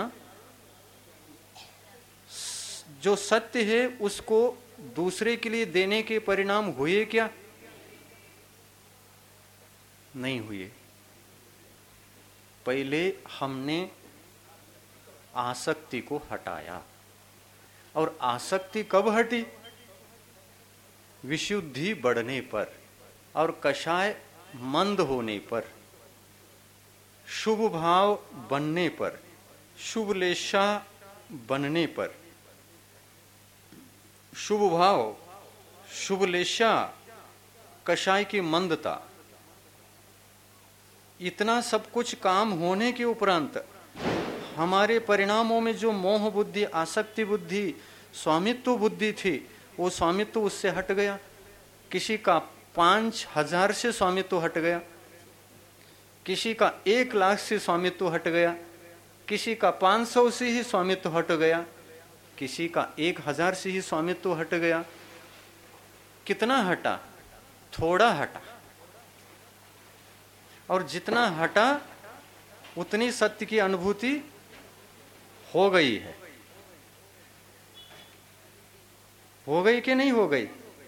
जो सत्य है उसको दूसरे के लिए देने के परिणाम हुए क्या? नहीं हुए। पहले हमने आसक्ति को हटाया, और आसक्ति कब हटी? विशुद्धि बढ़ने पर और कषाय मंद होने पर, शुभ भाव बनने पर, शुभ लेशा बनने पर। शुभ भाव, शुभ लेशा, कषाय की मंदता, इतना सब कुछ काम होने के उपरांत हमारे परिणामों में जो मोह बुद्धि, आसक्ति बुद्धि, स्वामित्व बुद्धि थी, वो स्वामित्व उससे हट गया। किसी का पांच हजार से स्वामित्व हट गया, किसी का एक लाख से स्वामित्व हट गया, किसी का पांच सौ से ही स्वामित्व हट गया, किसी का एक हजार से ही स्वामित्व हट गया। कितना हटा? थोड़ा हटा। और जितना हटा उतनी सत्य की अनुभूति हो गई है। हो गई कि नहीं हो गई?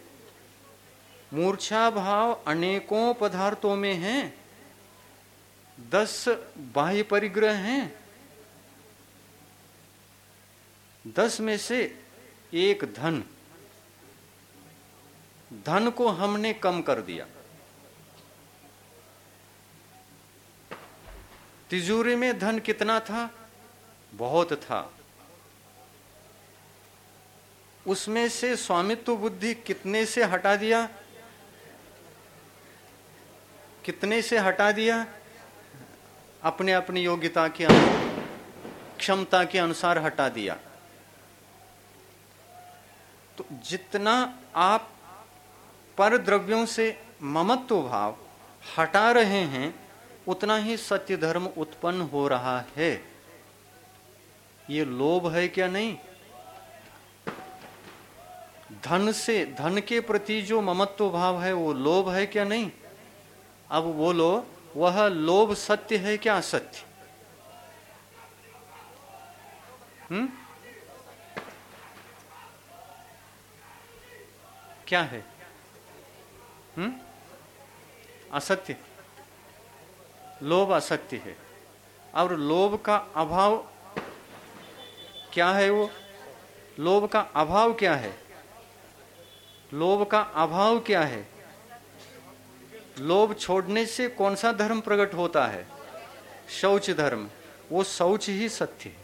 मूर्छा भाव अनेकों पदार्थों में है। दस बाह्य परिग्रह हैं, दस में से एक धन, धन को हमने कम कर दिया। तिजोरी में धन कितना था? बहुत था। उसमें से स्वामित्व बुद्धि कितने से हटा दिया? कितने से हटा दिया? अपने अपनी योग्यता के अनुसार, क्षमता के अनुसार हटा दिया। तो जितना आप पर द्रव्यों से ममत्व भाव हटा रहे हैं उतना ही सत्य धर्म उत्पन्न हो रहा है। ये लोभ है क्या? नहीं। धन से, धन के प्रति जो ममत्व भाव है वो लोभ है क्या? नहीं। अब बोलो, वह लोभ सत्य है क्या असत्य? हम्म क्या है? हम्म असत्य। लोभ असत्य है। और लोभ का अभाव क्या है? वो लोभ का अभाव क्या है? लोभ का अभाव क्या है? लोभ छोड़ने से कौन सा धर्म प्रकट होता है? शौच धर्म। वो शौच ही सत्य है।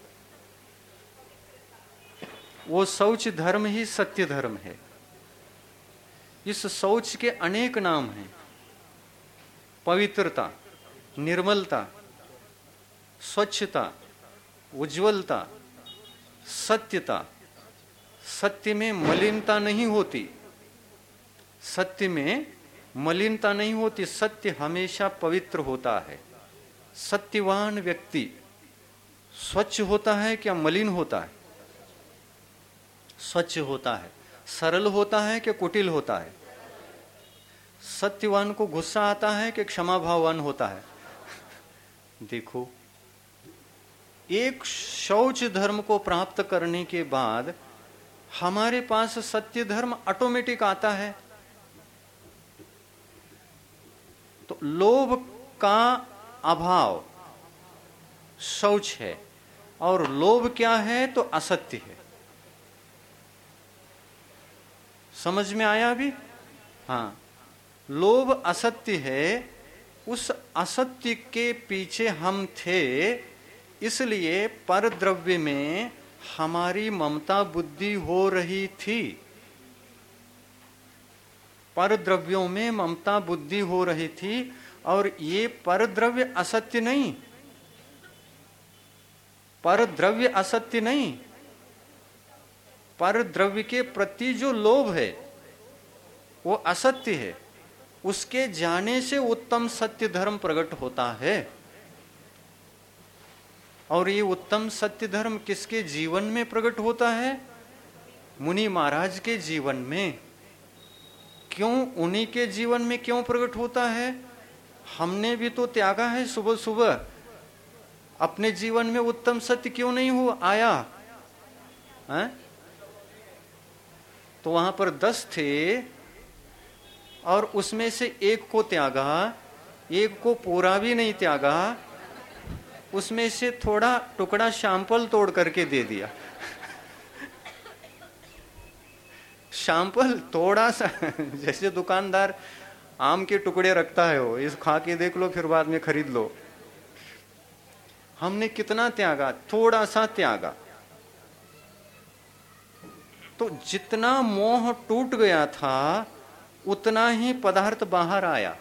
वो शौच धर्म ही सत्य धर्म है। इस शौच के अनेक नाम हैं। पवित्रता, निर्मलता, स्वच्छता, उज्ज्वलता, सत्यता। सत्य में मलिनता नहीं होती। सत्य में मलिनता नहीं होती। सत्य हमेशा पवित्र होता है। सत्यवान व्यक्ति स्वच्छ होता है क्या मलिन होता है? स्वच्छ होता है। सरल होता है कि कुटिल होता है? सत्यवान को गुस्सा आता है कि क्षमा भाववान होता है? देखो, एक शौच धर्म को प्राप्त करने के बाद हमारे पास सत्य धर्म ऑटोमेटिक आता है। तो लोभ का अभाव शौच है, और लोभ क्या है? तो असत्य है। समझ में आया अभी? हाँ, लोभ असत्य है। उस असत्य के पीछे हम थे, इसलिए पर द्रव्य में हमारी ममता बुद्धि हो रही थी। पर द्रव्यों में ममता बुद्धि हो रही थी। और ये पर द्रव्य असत्य नहीं, पर द्रव्य असत्य नहीं, पर द्रव्य के प्रति जो लोभ है वो असत्य है। उसके जाने से उत्तम सत्य धर्म प्रकट होता है। और ये उत्तम सत्य धर्म किसके जीवन में प्रकट होता है? मुनि महाराज के जीवन में। क्यों? उन्हीं के जीवन में क्यों प्रकट होता है? हमने भी तो त्यागा है सुबह सुबह। अपने जीवन में उत्तम सत्य क्यों नहीं हुआ आया है? तो वहां पर दस थे और उसमें से एक को त्यागा, एक को पूरा भी नहीं त्यागा, उसमें से थोड़ा टुकड़ा शैंपल तोड़ करके दे दिया। शैंपल थोड़ा सा, जैसे दुकानदार आम के टुकड़े रखता है, वो इस खा के देख लो फिर बाद में खरीद लो। हमने कितना त्यागा? थोड़ा सा त्यागा। तो जितना मोह टूट गया था उतना ही पदार्थ बाहर आया।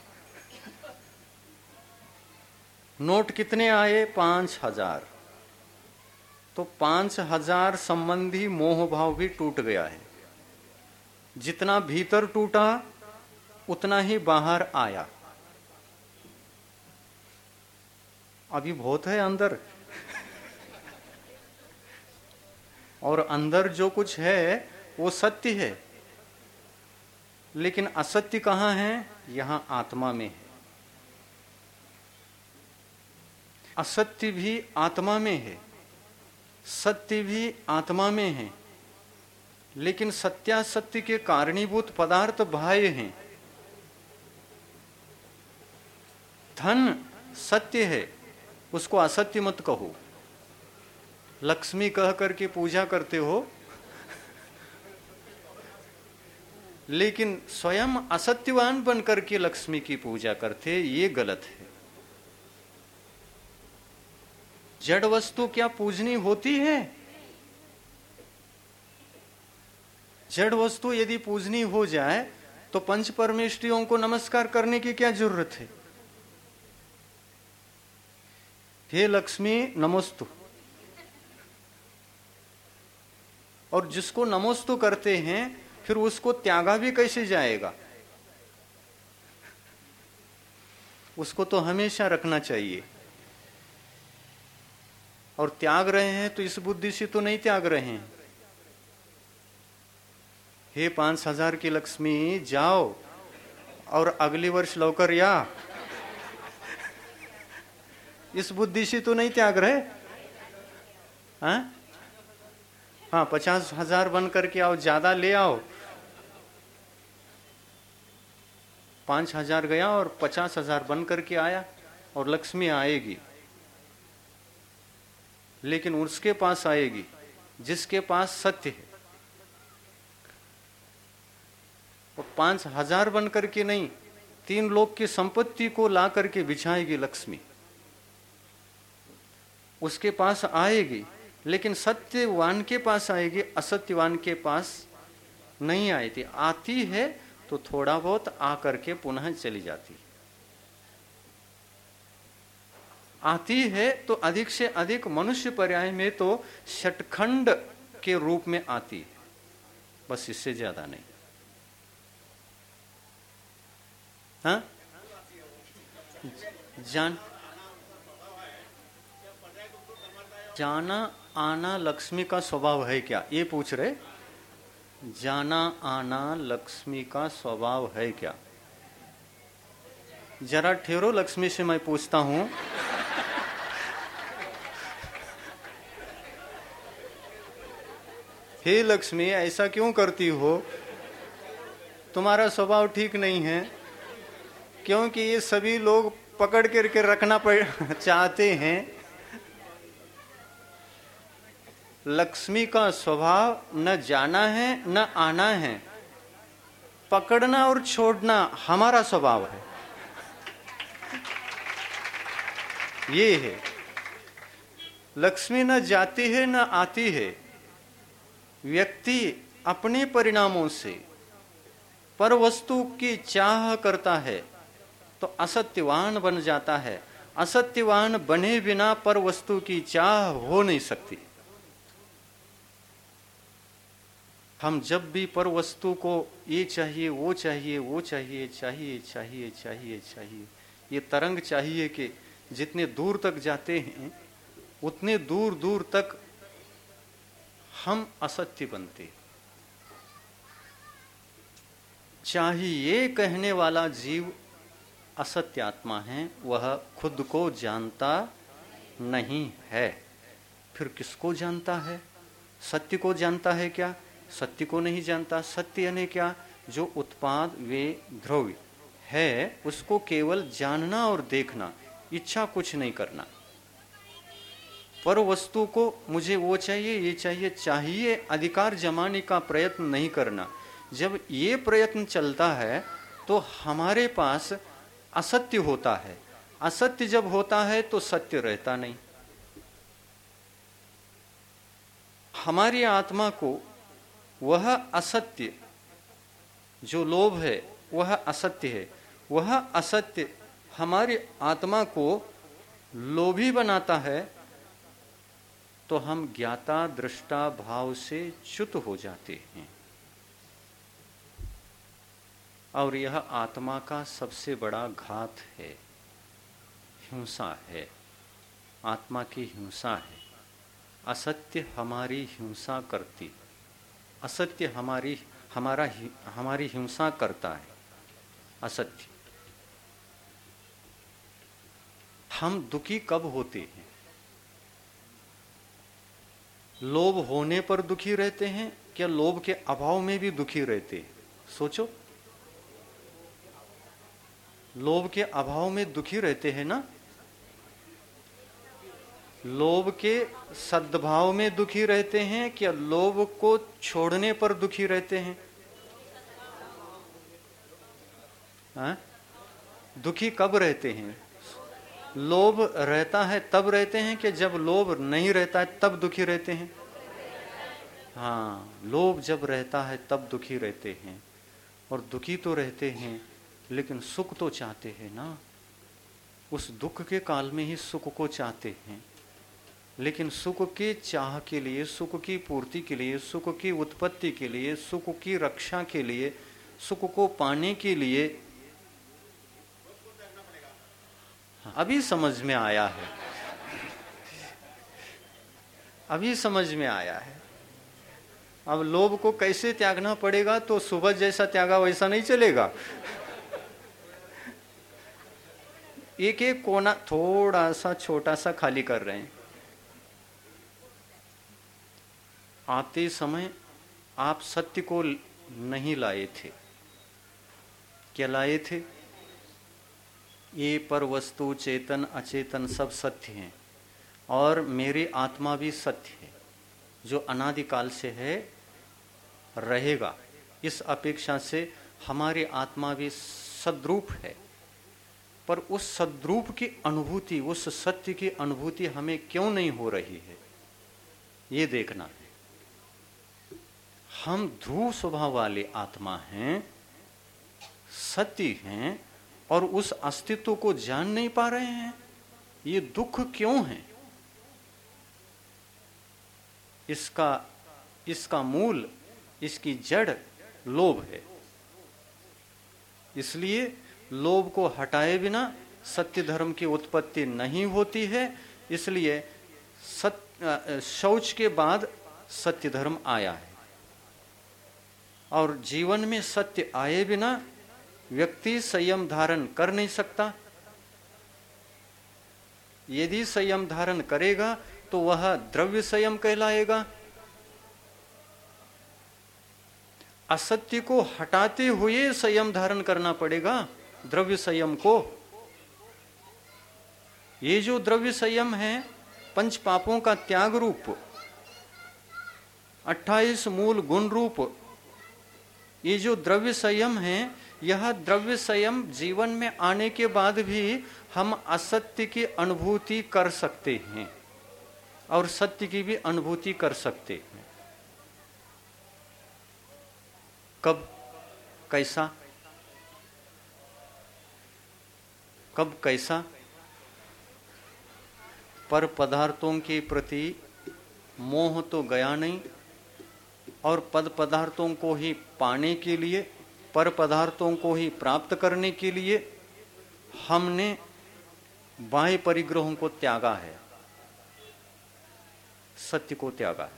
नोट कितने आए? पांच हजार। तो पांच हजार संबंधी मोह भाव भी टूट गया है। जितना भीतर टूटा उतना ही बाहर आया। अभी बहुत है अंदर। और अंदर जो कुछ है वो सत्य है, लेकिन असत्य कहाँ है? यहां आत्मा में है। असत्य भी आत्मा में है, सत्य भी आत्मा में है, लेकिन सत्यासत्य के कारणीभूत पदार्थ बाह्य हैं। धन सत्य है, उसको असत्य मत कहो। लक्ष्मी कह करके पूजा करते हो, लेकिन स्वयं असत्यवान बन करके लक्ष्मी की पूजा करते, ये गलत है। जड़ वस्तु क्या पूजनी होती है? जड़ वस्तु यदि पूजनी हो जाए तो पंच परमेष्ठियों को नमस्कार करने की क्या जरूरत है? हे लक्ष्मी नमोस्तु। और जिसको नमोस्तु करते हैं फिर उसको त्यागा भी कैसे जाएगा? उसको तो हमेशा रखना चाहिए। और त्याग रहे हैं तो इस बुद्धि से तो नहीं त्याग रहे हैं, हे पांच हजार की लक्ष्मी जाओ और अगले वर्ष लौकर या, इस बुद्धि से तो नहीं त्याग रहे। हाँ हाँ, पचास हजार बन करके आओ, ज्यादा ले आओ। पांच हजार गया और पचास हजार बन करके आया और लक्ष्मी आएगी, लेकिन उसके पास आएगी जिसके पास सत्य है। और पांच हजार बन करके नहीं, तीन लोग की संपत्ति को ला करके बिछाएगी लक्ष्मी, उसके पास आएगी, लेकिन सत्यवान के पास आएगी, असत्यवान के पास नहीं आई थी। आती है तो थोड़ा बहुत आकर के पुनः चली जाती, आती है तो अधिक से अधिक, मनुष्य पर्याय में तो षटखंड के रूप में आती है, बस इससे ज्यादा नहीं। हाँ जान जाना आना लक्ष्मी का स्वभाव है क्या, ये पूछ रहे। जाना आना लक्ष्मी का स्वभाव है क्या? जरा ठहरो, लक्ष्मी से मैं पूछता हूं। हे लक्ष्मी, ऐसा क्यों करती हो? तुम्हारा स्वभाव ठीक नहीं है, क्योंकि ये सभी लोग पकड़ करके रखना पड़ चाहते हैं। लक्ष्मी का स्वभाव न जाना है न आना है, पकड़ना और छोड़ना हमारा स्वभाव है। ये है, लक्ष्मी न जाती है न आती है। व्यक्ति अपने परिणामों से पर वस्तु की चाह करता है तो असत्यवान बन जाता है। असत्यवान बने बिना पर वस्तु की चाह हो नहीं सकती। हम जब भी पर वस्तु को ये चाहिए वो चाहिए वो चाहिए चाहिए चाहिए चाहिए चाहिए, ये तरंग चाहिए कि जितने दूर तक जाते हैं उतने दूर दूर तक हम असत्य बनते। चाहिए कहने वाला जीव असत्य आत्मा है, वह खुद को जानता नहीं है। फिर किसको जानता है? सत्य को जानता है क्या? सत्य को नहीं जानता। सत्य यानी क्या? जो उत्पाद वे द्रव्य है उसको केवल जानना और देखना, इच्छा कुछ नहीं करना। पर वस्तु को मुझे वो चाहिए ये चाहिए चाहिए अधिकार जमाने का प्रयत्न नहीं करना। जब ये प्रयत्न चलता है तो हमारे पास असत्य होता है। असत्य जब होता है तो सत्य रहता नहीं। हमारी आत्मा को वह असत्य जो लोभ है वह असत्य है, वह असत्य हमारी आत्मा को लोभी बनाता है तो हम ज्ञाता दृष्टा भाव से च्युत हो जाते हैं। और यह आत्मा का सबसे बड़ा घात है, हिंसा है, आत्मा की हिंसा है। असत्य हमारी हिंसा करती, असत्य हमारी हमारा हमारी हिंसा करता है। असत्य। हम दुखी कब होते हैं? लोभ होने पर दुखी रहते हैं क्या लोभ के अभाव में भी दुखी रहते हैं? सोचो, लोभ के अभाव में दुखी रहते हैं ना? लोभ के सद्भाव में दुखी रहते हैं क्या लोभ को छोड़ने पर दुखी रहते हैं? हाँ? दुखी कब रहते हैं? लोभ रहता है तब रहते हैं कि जब लोभ नहीं रहता है तब दुखी रहते हैं? हाँ, लोभ जब रहता है तब दुखी रहते हैं। और दुखी तो रहते हैं लेकिन सुख तो चाहते हैं ना। उस दुख के काल में ही सुख को चाहते हैं, लेकिन सुख के चाह के लिए, सुख की पूर्ति के लिए, सुख की उत्पत्ति के लिए, सुख की रक्षा के लिए, सुख को पाने के लिए अभी समझ में आया है, अभी समझ में आया है। अब लोभ को कैसे त्यागना पड़ेगा, तो सुबह जैसा त्यागा वैसा नहीं चलेगा। एक एक कोना थोड़ा सा छोटा सा खाली कर रहे हैं। आते समय आप सत्य को नहीं लाए थे। क्या लाए थे? ये पर वस्तु, चेतन अचेतन सब सत्य हैं, और मेरी आत्मा भी सत्य है, जो अनादिकाल से है, रहेगा। इस अपेक्षा से हमारी आत्मा भी सद्रूप है, पर उस सद्रूप की अनुभूति, उस सत्य की अनुभूति हमें क्यों नहीं हो रही है, ये देखना है। हम ध्रुव स्वभाव वाले आत्मा हैं, सत्य हैं, और उस अस्तित्व को जान नहीं पा रहे हैं। ये दुख क्यों है? इसका इसका मूल, इसकी जड़ लोभ है। इसलिए लोभ को हटाए बिना सत्य धर्म की उत्पत्ति नहीं होती है। इसलिए सत्य, शौच के बाद सत्य धर्म आया है। और जीवन में सत्य आए बिना व्यक्ति संयम धारण कर नहीं सकता। यदि संयम धारण करेगा तो वह द्रव्य संयम कहलाएगा। असत्य को हटाते हुए संयम धारण करना पड़ेगा, द्रव्य संयम को। ये जो द्रव्य संयम है, पंच पापों का त्याग रूप, अट्ठाईस मूल गुण रूप, ये जो द्रव्य संयम है, यह द्रव्य संयम जीवन में आने के बाद भी हम असत्य की अनुभूति कर सकते हैं और सत्य की भी अनुभूति कर सकते हैं। कब, कैसा? कब कैसा? पर पदार्थों के प्रति मोह तो गया नहीं, और पद पदार्थों को ही पाने के लिए, पर पदार्थों को ही प्राप्त करने के लिए हमने बाह्य परिग्रहों को त्यागा है, सत्य को त्यागा है।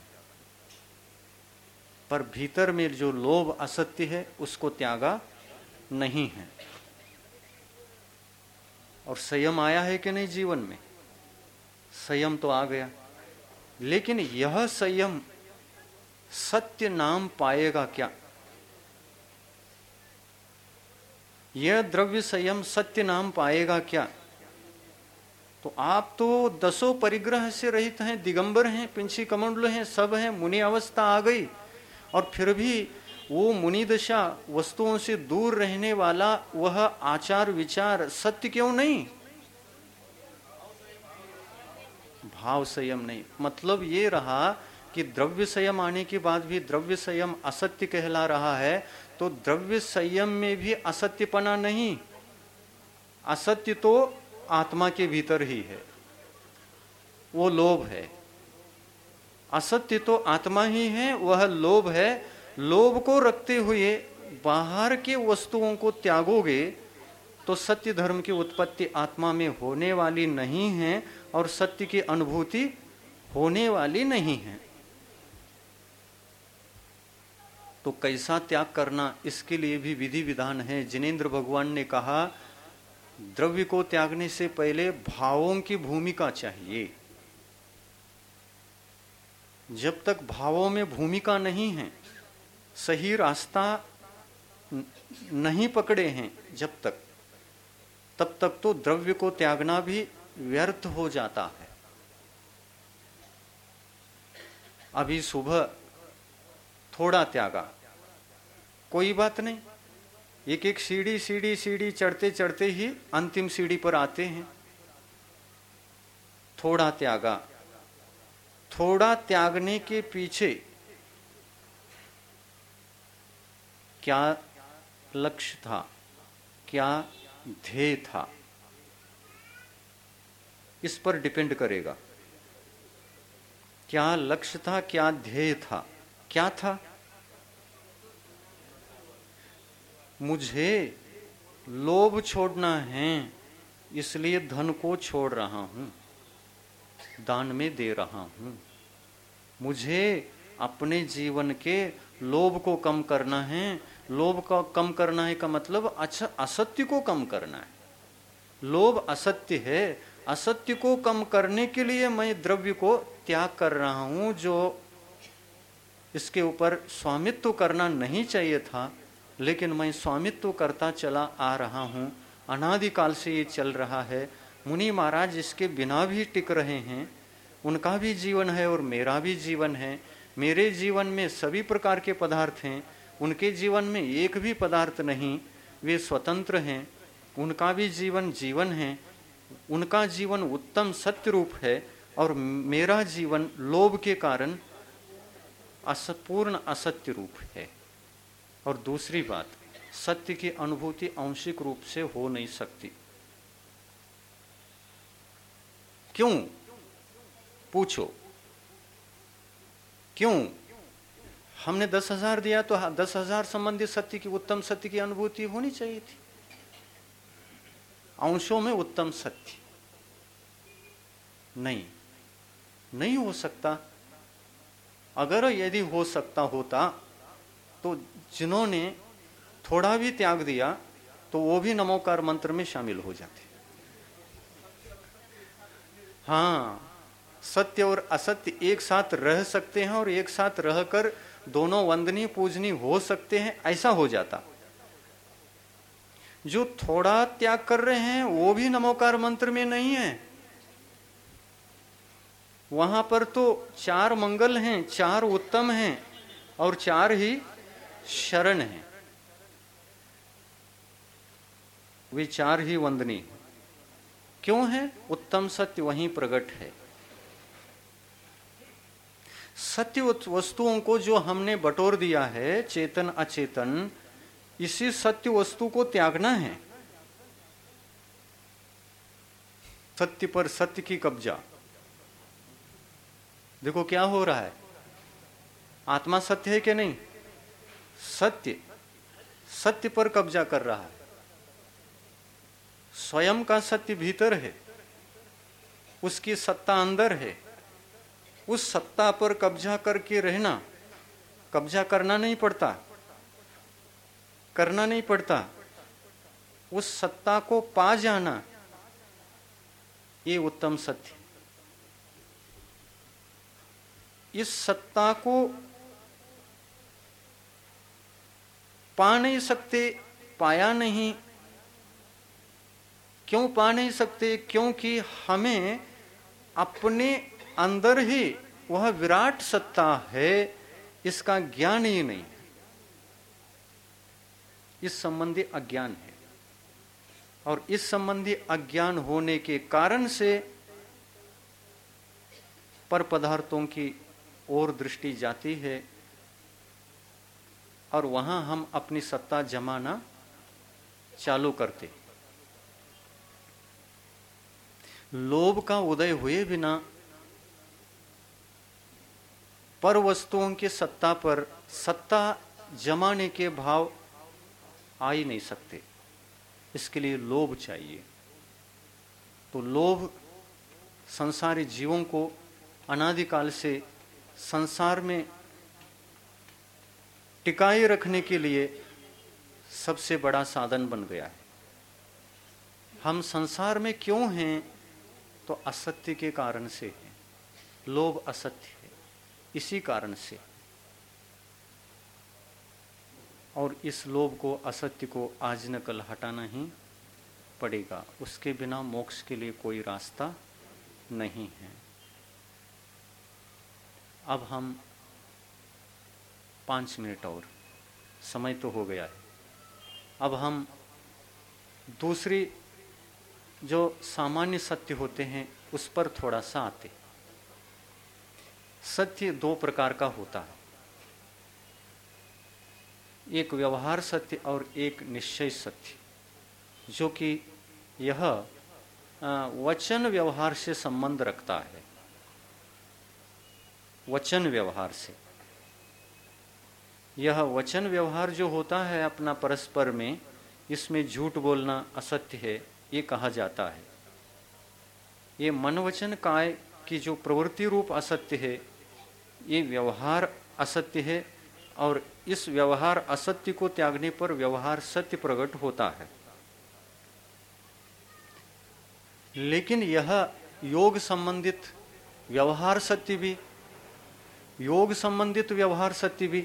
पर भीतर में जो लोभ असत्य है उसको त्यागा नहीं है। और संयम आया है कि नहीं जीवन में? संयम तो आ गया, लेकिन यह संयम सत्य नाम पाएगा क्या? यह द्रव्य संयम सत्य नाम पाएगा क्या? तो आप तो दसों परिग्रह से रहित हैं, दिगंबर हैं, पिंची कमंडल हैं, सब हैं, मुनि अवस्था आ गई, और फिर भी वो मुनि दशा, वस्तुओं से दूर रहने वाला वह आचार विचार सत्य क्यों नहीं? भाव संयम नहीं। मतलब ये रहा कि द्रव्य संयम आने के बाद भी द्रव्य संयम असत्य कहला रहा है, तो द्रव्य संयम में भी असत्यपना नहीं। असत्य तो आत्मा के भीतर ही है, वो लोभ है। असत्य तो आत्मा ही है, वह लोभ है। लोभ को रखते हुए बाहर के वस्तुओं को त्यागोगे तो सत्य धर्म की उत्पत्ति आत्मा में होने वाली नहीं है, और सत्य की अनुभूति होने वाली नहीं है। तो कैसा त्याग करना, इसके लिए भी विधि विधान है। जिनेंद्र भगवान ने कहा, द्रव्य को त्यागने से पहले भावों की भूमिका चाहिए। जब तक भावों में भूमिका नहीं है, सही रास्ता नहीं पकड़े हैं जब तक, तब तक तो द्रव्य को त्यागना भी व्यर्थ हो जाता है। अभी सुबह थोड़ा त्यागा, कोई बात नहीं। एक एक सीढ़ी सीढ़ी सीढ़ी चढ़ते चढ़ते ही अंतिम सीढ़ी पर आते हैं। थोड़ा त्यागा, थोड़ा त्यागने के पीछे क्या लक्ष्य था, क्या ध्येय था, इस पर डिपेंड करेगा। क्या लक्ष्य था, क्या ध्येय था? क्या था? मुझे लोभ छोड़ना है, इसलिए धन को छोड़ रहा हूँ, दान में दे रहा हूँ। मुझे अपने जीवन के लोभ को कम करना है। लोभ का कम करना है का मतलब अच्छा असत्य को कम करना है। लोभ असत्य है, असत्य को कम करने के लिए मैं द्रव्य को त्याग कर रहा हूँ, जो इसके ऊपर स्वामित्व करना नहीं चाहिए था, लेकिन मैं स्वामित्व करता चला आ रहा हूँ। अनादिकाल से ये चल रहा है। मुनि महाराज इसके बिना भी टिक रहे हैं, उनका भी जीवन है और मेरा भी जीवन है। मेरे जीवन में सभी प्रकार के पदार्थ हैं, उनके जीवन में एक भी पदार्थ नहीं। वे स्वतंत्र हैं, उनका भी जीवन जीवन है, उनका जीवन उत्तम सत्य रूप है और मेरा जीवन लोभ के कारण असपूर्ण असत्य रूप है। और दूसरी बात, सत्य की अनुभूति आंशिक रूप से हो नहीं सकती। क्यों? पूछो क्यों? हमने दस हजार दिया तो दस हजार संबंधी सत्य की, उत्तम सत्य की अनुभूति होनी चाहिए थी। अंशों में उत्तम सत्य नहीं, नहीं हो सकता। अगर यदि हो सकता होता तो जिन्होंने थोड़ा भी त्याग दिया तो वो भी नमोकार मंत्र में शामिल हो जाते। हाँ, सत्य और असत्य एक साथ रह सकते हैं और एक साथ रहकर दोनों वंदनीय पूजनीय हो सकते हैं, ऐसा हो जाता। जो थोड़ा त्याग कर रहे हैं वो भी नमोकार मंत्र में नहीं है। वहां पर तो चार मंगल हैं, चार उत्तम हैं और चार ही शरण हैं। वे चार ही वंदनीय क्यों है? उत्तम सत्य वहीं प्रकट है। सत्य वस्तुओं को जो हमने बटोर दिया है, चेतन अचेतन, इसी सत्य वस्तु को त्यागना है। सत्य पर सत्य की कब्जा। देखो क्या हो रहा है। आत्मा सत्य है कि नहीं? सत्य सत्य पर कब्जा कर रहा है। स्वयं का सत्य भीतर है, उसकी सत्ता अंदर है। उस सत्ता पर कब्जा करके रहना, कब्जा करना नहीं पड़ता, करना नहीं पड़ता। उस सत्ता को पा जाना, ये उत्तम सत्य। इस सत्ता को पा नहीं सकते, पाया नहीं। क्यों पा नहीं सकते? क्योंकि हमें अपने अंदर ही वह विराट सत्ता है, इसका ज्ञान ही नहीं। इस संबंधी अज्ञान है और इस संबंधी अज्ञान होने के कारण से पर पदार्थों की ओर दृष्टि जाती है और वहां हम अपनी सत्ता जमाना चालू करते। लोभ का उदय हुए बिना पर वस्तुओं की सत्ता पर सत्ता जमाने के भाव आ ही नहीं सकते। इसके लिए लोभ चाहिए। तो लोभ संसारी जीवों को अनादिकाल से संसार में टिकाए रखने के लिए सबसे बड़ा साधन बन गया है। हम संसार में क्यों हैं? तो असत्य के कारण से है। लोभ असत्य है, इसी कारण से। और इस लोभ को, असत्य को आज न कल हटाना ही पड़ेगा। उसके बिना मोक्ष के लिए कोई रास्ता नहीं है। अब हम पाँच मिनट और, समय तो हो गया है। अब हम दूसरी जो सामान्य सत्य होते हैं उस पर थोड़ा सा आते। सत्य दो प्रकार का होता है, एक व्यवहार सत्य और एक निश्चय सत्य, जो कि यह वचन व्यवहार से संबंध रखता है। वचन व्यवहार से, यह वचन व्यवहार जो होता है अपना परस्पर में, इसमें झूठ बोलना असत्य है, ये कहा जाता है। ये मन वचन काय की जो प्रवृत्ति रूप असत्य है, ये व्यवहार असत्य है, और इस व्यवहार असत्य को त्यागने पर व्यवहार सत्य प्रकट होता है। लेकिन यह योग संबंधित व्यवहार सत्य भी, योग संबंधित व्यवहार सत्य भी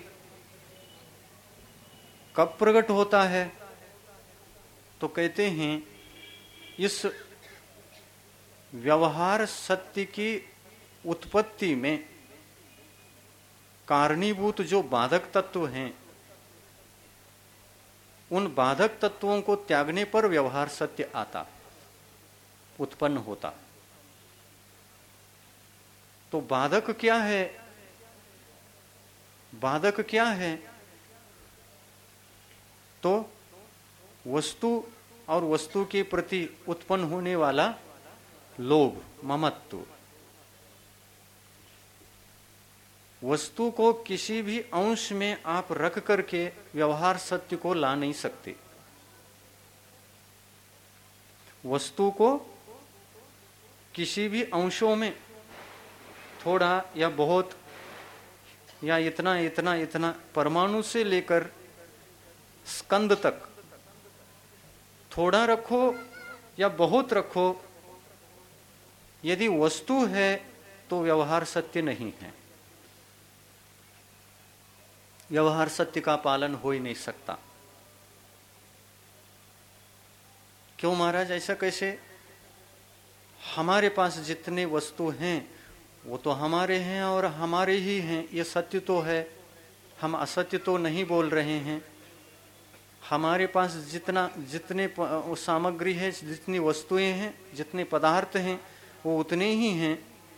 कब प्रकट होता है? तो कहते हैं इस व्यवहार सत्य की उत्पत्ति में कारणीभूत जो बाधक तत्व हैं, उन बाधक तत्वों को त्यागने पर व्यवहार सत्य आता, उत्पन्न होता। तो बाधक क्या है? बाधक क्या है? तो वस्तु और वस्तु के प्रति उत्पन्न होने वाला लोभ, ममत्व। वस्तु को किसी भी अंश में आप रख करके व्यवहार सत्य को ला नहीं सकते। वस्तु को किसी भी अंशों में थोड़ा या बहुत या इतना इतना इतना, परमाणु से लेकर स्कंद तक थोड़ा रखो या बहुत रखो, यदि वस्तु है तो व्यवहार सत्य नहीं है। व्यवहार सत्य का पालन हो ही नहीं सकता। क्यों महाराज, ऐसा कैसे? हमारे पास जितने वस्तु हैं वो तो हमारे हैं और हमारे ही हैं, ये सत्य तो है, हम असत्य तो नहीं बोल रहे हैं। हमारे पास जितना जितने सामग्री है, जितनी वस्तुएं हैं, जितने पदार्थ हैं, वो उतने ही हैं।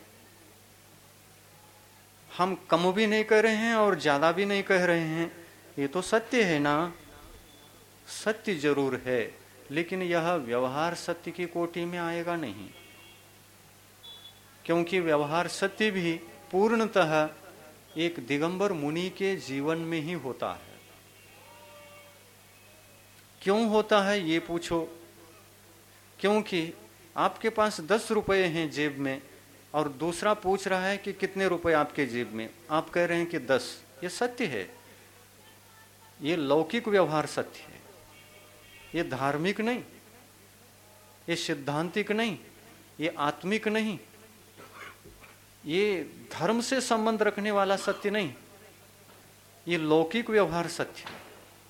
हम कम भी नहीं कह रहे हैं और ज्यादा भी नहीं कह रहे हैं। ये तो सत्य है ना? सत्य जरूर है, लेकिन यह व्यवहार सत्य की कोटि में आएगा नहीं, क्योंकि व्यवहार सत्य भी पूर्णतः एक दिगंबर मुनि के जीवन में ही होता है। क्यों होता है ये पूछो? क्योंकि आपके पास दस रुपए हैं जेब में और दूसरा पूछ रहा है कि कितने रुपए आपके जेब में, आप कह रहे हैं कि दस। ये सत्य है, ये लौकिक व्यवहार सत्य है, ये धार्मिक नहीं, ये सिद्धांतिक नहीं, ये आत्मिक नहीं, ये धर्म से संबंध रखने वाला सत्य नहीं, ये लौकिक व्यवहार सत्य है।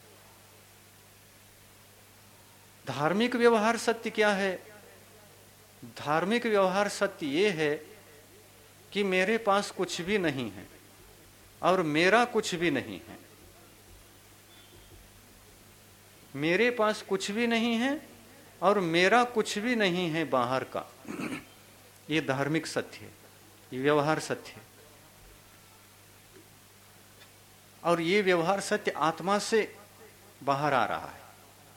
धार्मिक व्यवहार सत्य क्या है? धार्मिक व्यवहार सत्य ये है कि मेरे पास कुछ भी नहीं है और मेरा कुछ भी नहीं है। मेरे पास कुछ भी नहीं है और मेरा कुछ भी नहीं है बाहर का। ये धार्मिक सत्य है, ये व्यवहार सत्य है। और ये व्यवहार सत्य आत्मा से बाहर आ रहा है,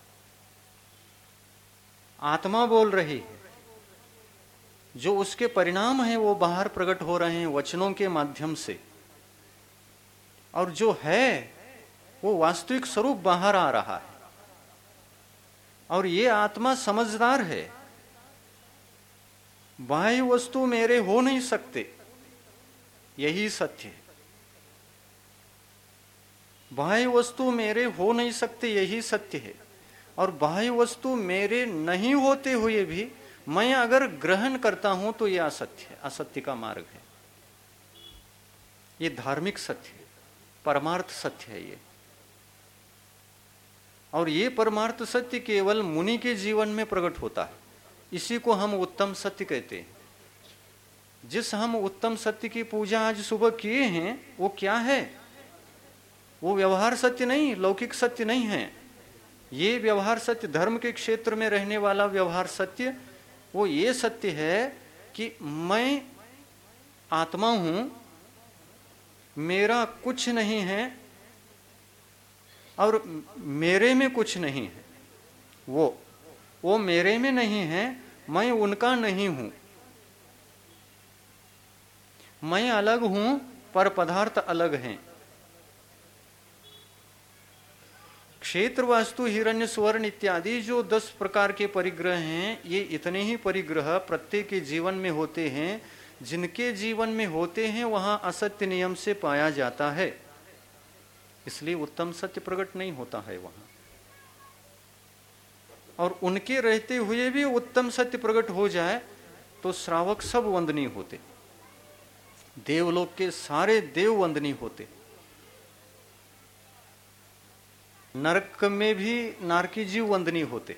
आत्मा बोल रही है। जो उसके परिणाम हैं वो बाहर प्रकट हो रहे हैं वचनों के माध्यम से, और जो है वो वास्तविक स्वरूप बाहर आ रहा है। और ये आत्मा समझदार है। बाह्य वस्तु मेरे हो नहीं सकते, यही सत्य है। बाह्य वस्तु मेरे हो नहीं सकते, यही सत्य है। और बाह्य वस्तु मेरे नहीं होते हुए भी मैं अगर ग्रहण करता हूं तो यह असत्य है, असत्य का मार्ग है। ये धार्मिक सत्य है, परमार्थ सत्य है ये। और ये परमार्थ सत्य केवल मुनि के जीवन में प्रकट होता है। इसी को हम उत्तम सत्य कहते हैं। जिस हम उत्तम सत्य की पूजा आज सुबह किए हैं वो क्या है? वो व्यवहार सत्य नहीं, लौकिक सत्य नहीं है। ये व्यवहार सत्य, धर्म के क्षेत्र में रहने वाला व्यवहार सत्य, वो ये सत्य है कि मैं आत्मा हूं, मेरा कुछ नहीं है और मेरे में कुछ नहीं है। वो वो मेरे में नहीं है, मैं उनका नहीं हूं। मैं अलग हूं पर पदार्थ अलग हैं। क्षेत्र, वास्तु, हिरण्य, स्वर्ण इत्यादि जो दस प्रकार के परिग्रह हैं, ये इतने ही परिग्रह प्रत्येक के जीवन में होते हैं। जिनके जीवन में होते हैं वहां असत्य नियम से पाया जाता है, इसलिए उत्तम सत्य प्रकट नहीं होता है वहां। और उनके रहते हुए भी उत्तम सत्य प्रकट हो जाए तो श्रावक सब वंदनीय होते, देवलोक के सारे देव वंदनीय होते। नरक में भी नारकी जीव वंदनीय होते,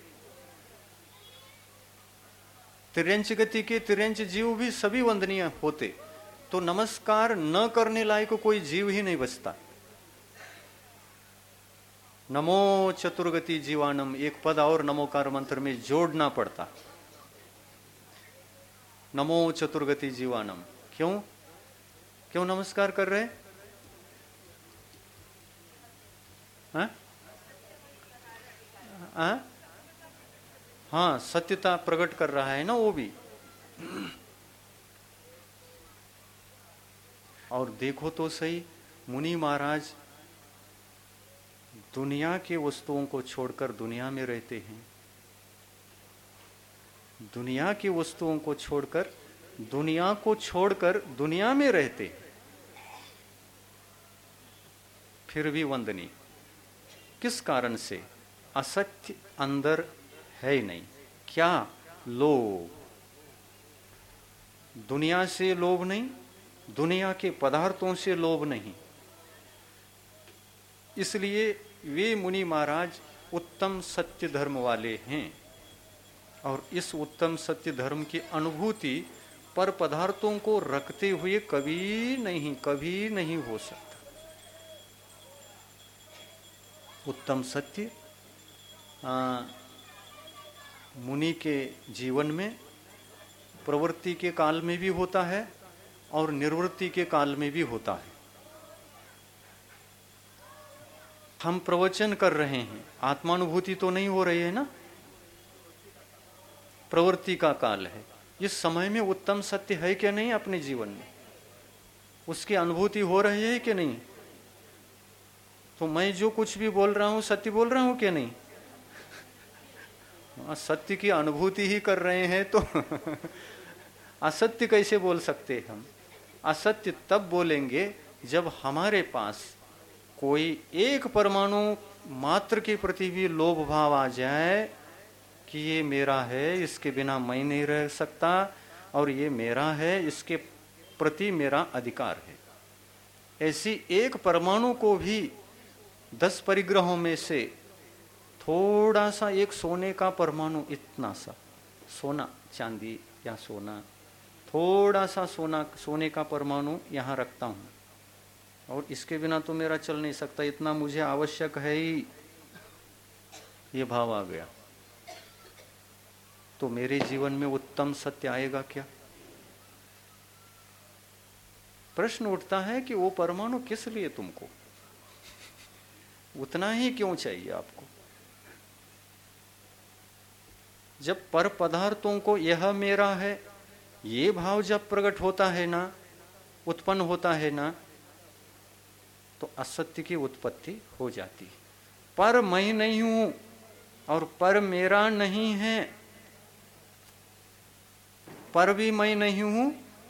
तिर्यंच गति के तिर्यंच जीव भी सभी वंदनीय होते। तो नमस्कार न करने लायक कोई जीव ही नहीं बचता। नमो चतुर्गति जीवानम, एक पद और नमोकार मंत्र में जोड़ना पड़ता। नमो चतुर्गति जीवानम, क्यों क्यों नमस्कार कर रहे हैं? हाँ हाँ, सत्यता प्रकट कर रहा है ना वो भी। और देखो तो सही, मुनि महाराज दुनिया के वस्तुओं को छोड़कर दुनिया में रहते हैं, दुनिया की वस्तुओं को छोड़कर दुनिया को छोड़कर दुनिया में रहते, फिर भी वंदनीय। किस कारण से? असत्य अंदर है ही नहीं। क्या? लोभ। दुनिया से लोभ नहीं, दुनिया के पदार्थों से लोभ नहीं। इसलिए वे मुनि महाराज उत्तम सत्य धर्म वाले हैं। और इस उत्तम सत्य धर्म की अनुभूति पर पदार्थों को रखते हुए कभी नहीं कभी नहीं हो सकता। उत्तम सत्य आ, मुनि के जीवन में प्रवृत्ति के काल में भी होता है और निवृत्ति के काल में भी होता है। हम प्रवचन कर रहे हैं, आत्मानुभूति तो नहीं हो रही है ना, प्रवृत्ति का काल है। इस समय में उत्तम सत्य है क्या नहीं अपने जीवन में, उसकी अनुभूति हो रही है कि नहीं? तो मैं जो कुछ भी बोल रहा हूं सत्य बोल रहा हूं क्या नहीं? सत्य की अनुभूति ही कर रहे हैं तो असत्य कैसे बोल सकते हम? असत्य तब बोलेंगे जब हमारे पास कोई एक परमाणु मात्र के प्रति भी लोभ भाव आ जाए कि ये मेरा है, इसके बिना मैं नहीं रह सकता, और ये मेरा है, इसके प्रति मेरा अधिकार है। ऐसी एक परमाणु को भी दस परिग्रहों में से थोड़ा सा, एक सोने का परमाणु, इतना सा सोना, चांदी या सोना, थोड़ा सा सोना, सोने का परमाणु यहाँ रखता हूँ और इसके बिना तो मेरा चल नहीं सकता, इतना मुझे आवश्यक है ही, ये भाव आ गया तो मेरे जीवन में उत्तम सत्य आएगा क्या? प्रश्न उठता है कि वो परमाणु किस लिए तुमको, उतना ही क्यों चाहिए आपको? जब पर पदार्थों को यह मेरा है, ये भाव जब प्रकट होता है ना, उत्पन्न होता है ना, तो असत्य की उत्पत्ति हो जाती है। पर मैं नहीं हूं और पर मेरा नहीं है, पर भी मैं नहीं हूं,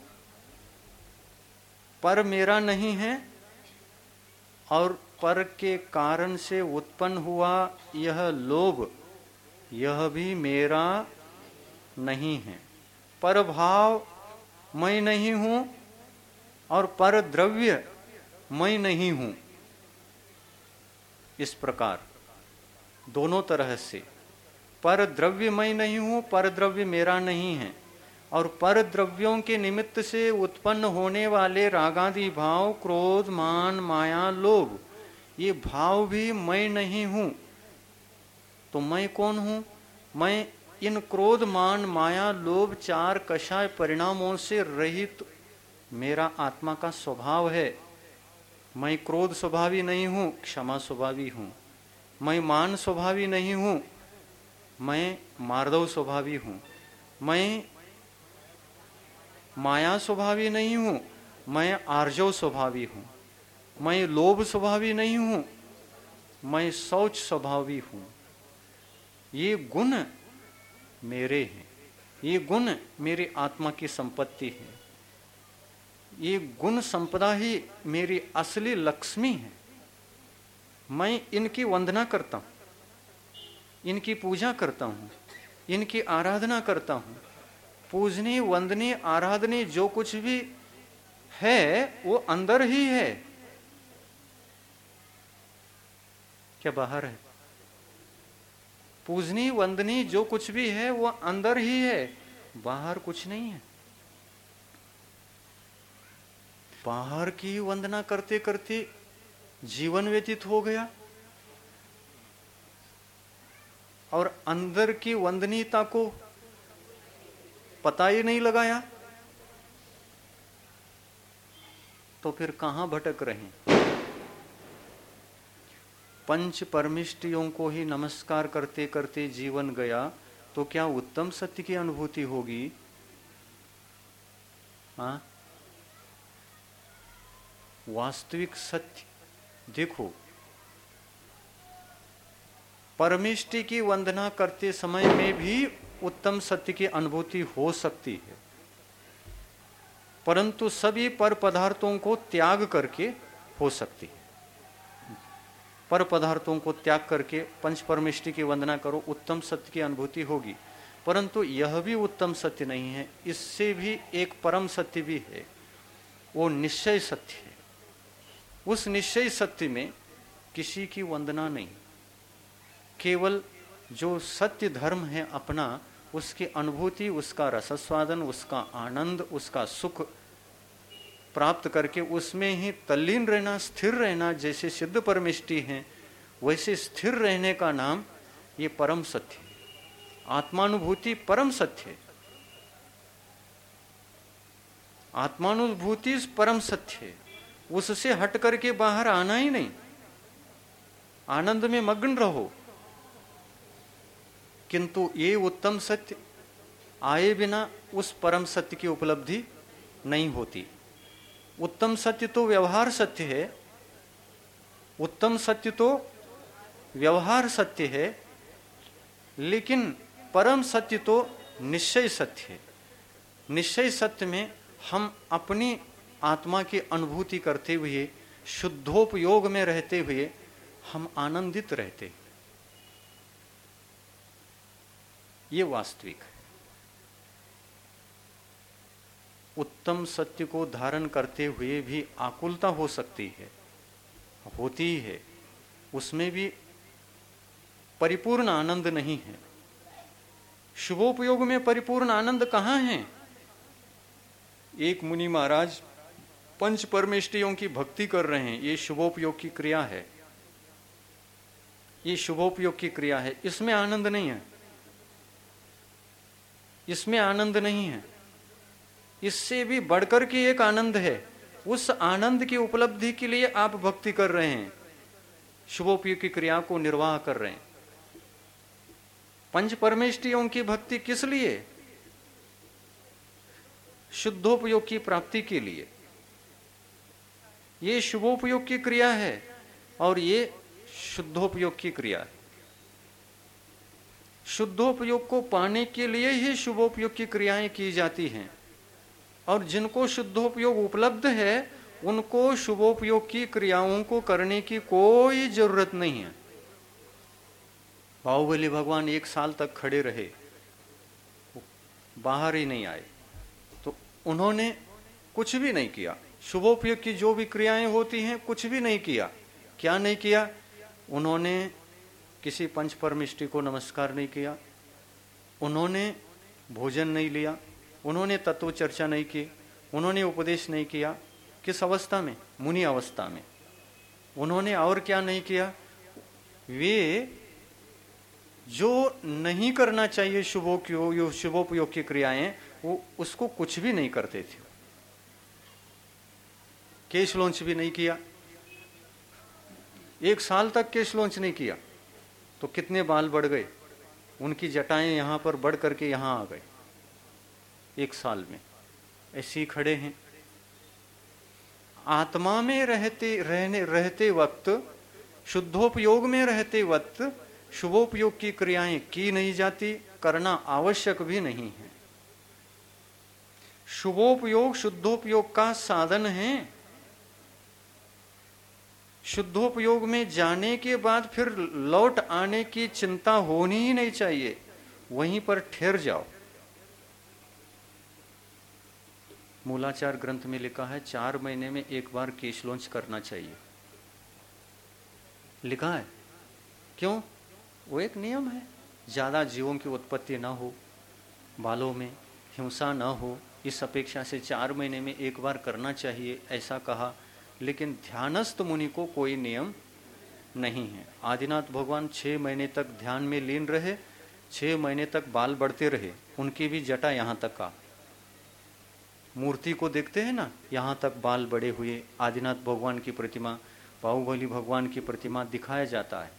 पर मेरा नहीं है, और पर के कारण से उत्पन्न हुआ यह लोभ, यह भी मेरा नहीं है। पर भाव मैं नहीं हूं और पर द्रव्य मैं नहीं हूं। इस प्रकार दोनों तरह से, पर द्रव्य मैं नहीं हूं, पर द्रव्य मेरा नहीं है, और पर द्रव्यों के निमित्त से उत्पन्न होने वाले रागादि भाव, क्रोध, मान, माया, लोभ, ये भाव भी मैं नहीं हूं। तो मैं कौन हूं? मैं इन क्रोध, मान, माया, लोभ चार कषाय परिणामों से रहित मेरा आत्मा का स्वभाव है। मैं क्रोध स्वभावी नहीं हूं, क्षमा स्वभावी हूं। मैं मान स्वभावी नहीं हूं, मैं मार्दव स्वभावी हूं। मैं माया स्वभावी नहीं हूं, मैं आर्जव स्वभावी हूं। मैं लोभ स्वभावी नहीं हूं, मैं शौच स्वभावी हूं, ये गुण मेरे हैं, ये गुण मेरी आत्मा की संपत्ति है, ये गुण संपदा ही मेरी असली लक्ष्मी है। मैं इनकी वंदना करता हूं, इनकी पूजा करता हूं, इनकी आराधना करता हूं। पूजने वंदने आराधने जो कुछ भी है वो अंदर ही है, क्या बाहर है? पूजनी वंदनी जो कुछ भी है वो अंदर ही है, बाहर कुछ नहीं है। बाहर की वंदना करते करते जीवन व्यतीत हो गया और अंदर की वंदनीयता को पता ही नहीं लगाया, तो फिर कहां भटक रहे हैं? पंच परमिष्टियों को ही नमस्कार करते करते जीवन गया तो क्या उत्तम सत्य की अनुभूति होगी? हाँ, वास्तविक सत्य देखो, परमिष्टि की वंदना करते समय में भी उत्तम सत्य की अनुभूति हो सकती है, परंतु सभी पर पदार्थों को त्याग करके हो सकती है। पर पदार्थों को त्याग करके पंच परमिष्टि की वंदना करो, उत्तम सत्य की अनुभूति होगी। परंतु यह भी उत्तम सत्य नहीं है, इससे भी एक परम सत्य भी है, वो निश्चय सत्य है। उस निश्चय सत्य में किसी की वंदना नहीं, केवल जो सत्य धर्म है अपना, उसकी अनुभूति, उसका रसस्वादन, उसका आनंद, उसका सुख प्राप्त करके उसमें ही तल्लीन रहना, स्थिर रहना, जैसे सिद्ध परमिष्टि है वैसे स्थिर रहने का नाम ये परम सत्य है। आत्मानुभूति परम सत्य है, आत्मानुभूति परम सत्य है, उससे हट करके बाहर आना ही नहीं। आनंद में मग्न रहो, किंतु ये उत्तम सत्य आए बिना उस परम सत्य की उपलब्धि नहीं होती। उत्तम सत्य तो व्यवहार सत्य है, उत्तम सत्य तो व्यवहार सत्य है, लेकिन परम सत्य तो निश्चय सत्य है। निश्चय सत्य में हम अपनी आत्मा की अनुभूति करते हुए, शुद्धोपयोग में रहते हुए हम आनंदित रहते, ये वास्तविक है। उत्तम सत्य को धारण करते हुए भी आकुलता हो सकती है, होती ही है, उसमें भी परिपूर्ण आनंद नहीं है। शुभोपयोग में परिपूर्ण आनंद कहाँ है? एक मुनि महाराज पंच परमेष्टियों की भक्ति कर रहे हैं, ये शुभोपयोग की क्रिया है, ये शुभोपयोग की क्रिया है, इसमें आनंद नहीं है, इसमें आनंद नहीं है। इससे भी बढ़कर के एक आनंद है, उस आनंद की उपलब्धि के लिए आप भक्ति कर रहे हैं, शुभोपयोग की क्रिया को निर्वाह कर रहे हैं। पंच परमेष्टियों की भक्ति किस लिए? शुद्धोपयोग की प्राप्ति के लिए। ये शुभोपयोग की क्रिया है और ये शुद्धोपयोग की क्रिया है। शुद्धोपयोग को पाने के लिए ही शुभोपयोग की क्रियाएं की जाती हैं, और जिनको शुद्धोपयोग उपलब्ध है उनको शुभोपयोग की क्रियाओं को करने की कोई जरूरत नहीं है। बाहुबली भगवान एक साल तक खड़े रहे, बाहर ही नहीं आए, तो उन्होंने कुछ भी नहीं किया। शुभोपयोग की जो भी क्रियाएं होती हैं कुछ भी नहीं किया। क्या नहीं किया? उन्होंने किसी पंच परमिष्टि को नमस्कार नहीं किया, उन्होंने भोजन नहीं लिया, उन्होंने तत्व चर्चा नहीं की, उन्होंने उपदेश नहीं किया। किस अवस्था में? मुनि अवस्था में। उन्होंने और क्या नहीं किया? वे जो नहीं करना चाहिए शुभोपयोग शुभोपयोग की क्रियाएं, वो उसको कुछ भी नहीं करते थे। केश लॉन्च भी नहीं किया, एक साल तक केश लॉन्च नहीं किया, तो कितने बाल बढ़ गए, उनकी जटाएं यहां पर बढ़ करके यहां आ गए एक साल में। ऐसे ही खड़े हैं। आत्मा में रहते रहने रहते वक्त शुद्धोपयोग में रहते वक्त शुभोपयोग की क्रियाएं की नहीं जाती, करना आवश्यक भी नहीं है। शुभोपयोग शुद्धोपयोग का साधन है। शुद्धोपयोग में जाने के बाद फिर लौट आने की चिंता होनी ही नहीं चाहिए, वहीं पर ठहर जाओ। मूलाचार ग्रंथ में लिखा है चार महीने में एक बार केश लॉन्च करना चाहिए, लिखा है। क्यों? वो एक नियम है, ज्यादा जीवों की उत्पत्ति ना हो, बालों में हिंसा ना हो, इस अपेक्षा से चार महीने में एक बार करना चाहिए, ऐसा कहा। लेकिन ध्यानस्थ मुनि को कोई नियम नहीं है। आदिनाथ भगवान छह महीने तक ध्यान में लीन रहे, छह महीने तक बाल बढ़ते रहे, उनकी भी जटा यहाँ तक का। मूर्ति को देखते हैं ना, यहाँ तक बाल बड़े हुए। आदिनाथ भगवान की प्रतिमा, बाहुबली भगवान की प्रतिमा दिखाया जाता है।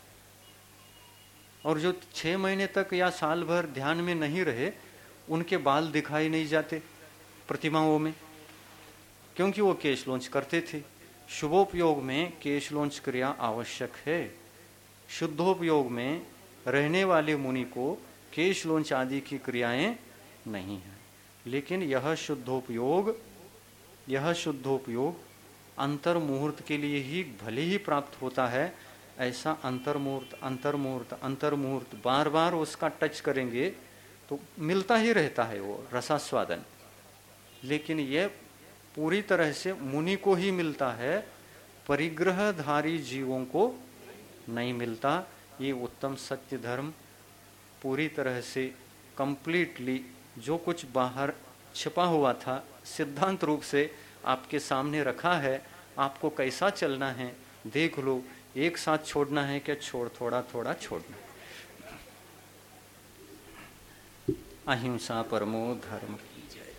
और जो छह महीने तक या साल भर ध्यान में नहीं रहे, उनके बाल दिखाई नहीं जाते प्रतिमाओं में, क्योंकि वो केश लॉन्च करते थे। शुभोपयोग में केश लॉन्च क्रिया आवश्यक है। शुद्धोपयोग में रहने वाले मुनि को केश लॉन्च आदि की क्रियाएं नहीं है। लेकिन यह शुद्धोपयोग यह शुद्धोपयोग अंतर मुहूर्त के लिए ही भले ही प्राप्त होता है। ऐसा अंतर मुहूर्त अंतर मुहूर्त अंतर मुहूर्त बार बार उसका टच करेंगे तो मिलता ही रहता है वो रसास्वादन। लेकिन यह पूरी तरह से मुनि को ही मिलता है, परिग्रहधारी जीवों को नहीं मिलता। ये उत्तम सत्य धर्म पूरी तरह से कंप्लीटली जो कुछ बाहर छिपा हुआ था सिद्धांत रूप से आपके सामने रखा है। आपको कैसा चलना है देख लो। एक साथ छोड़ना है क्या छोड़ थोड़ा थोड़ा छोड़ना। अहिंसा परमो धर्म की जय।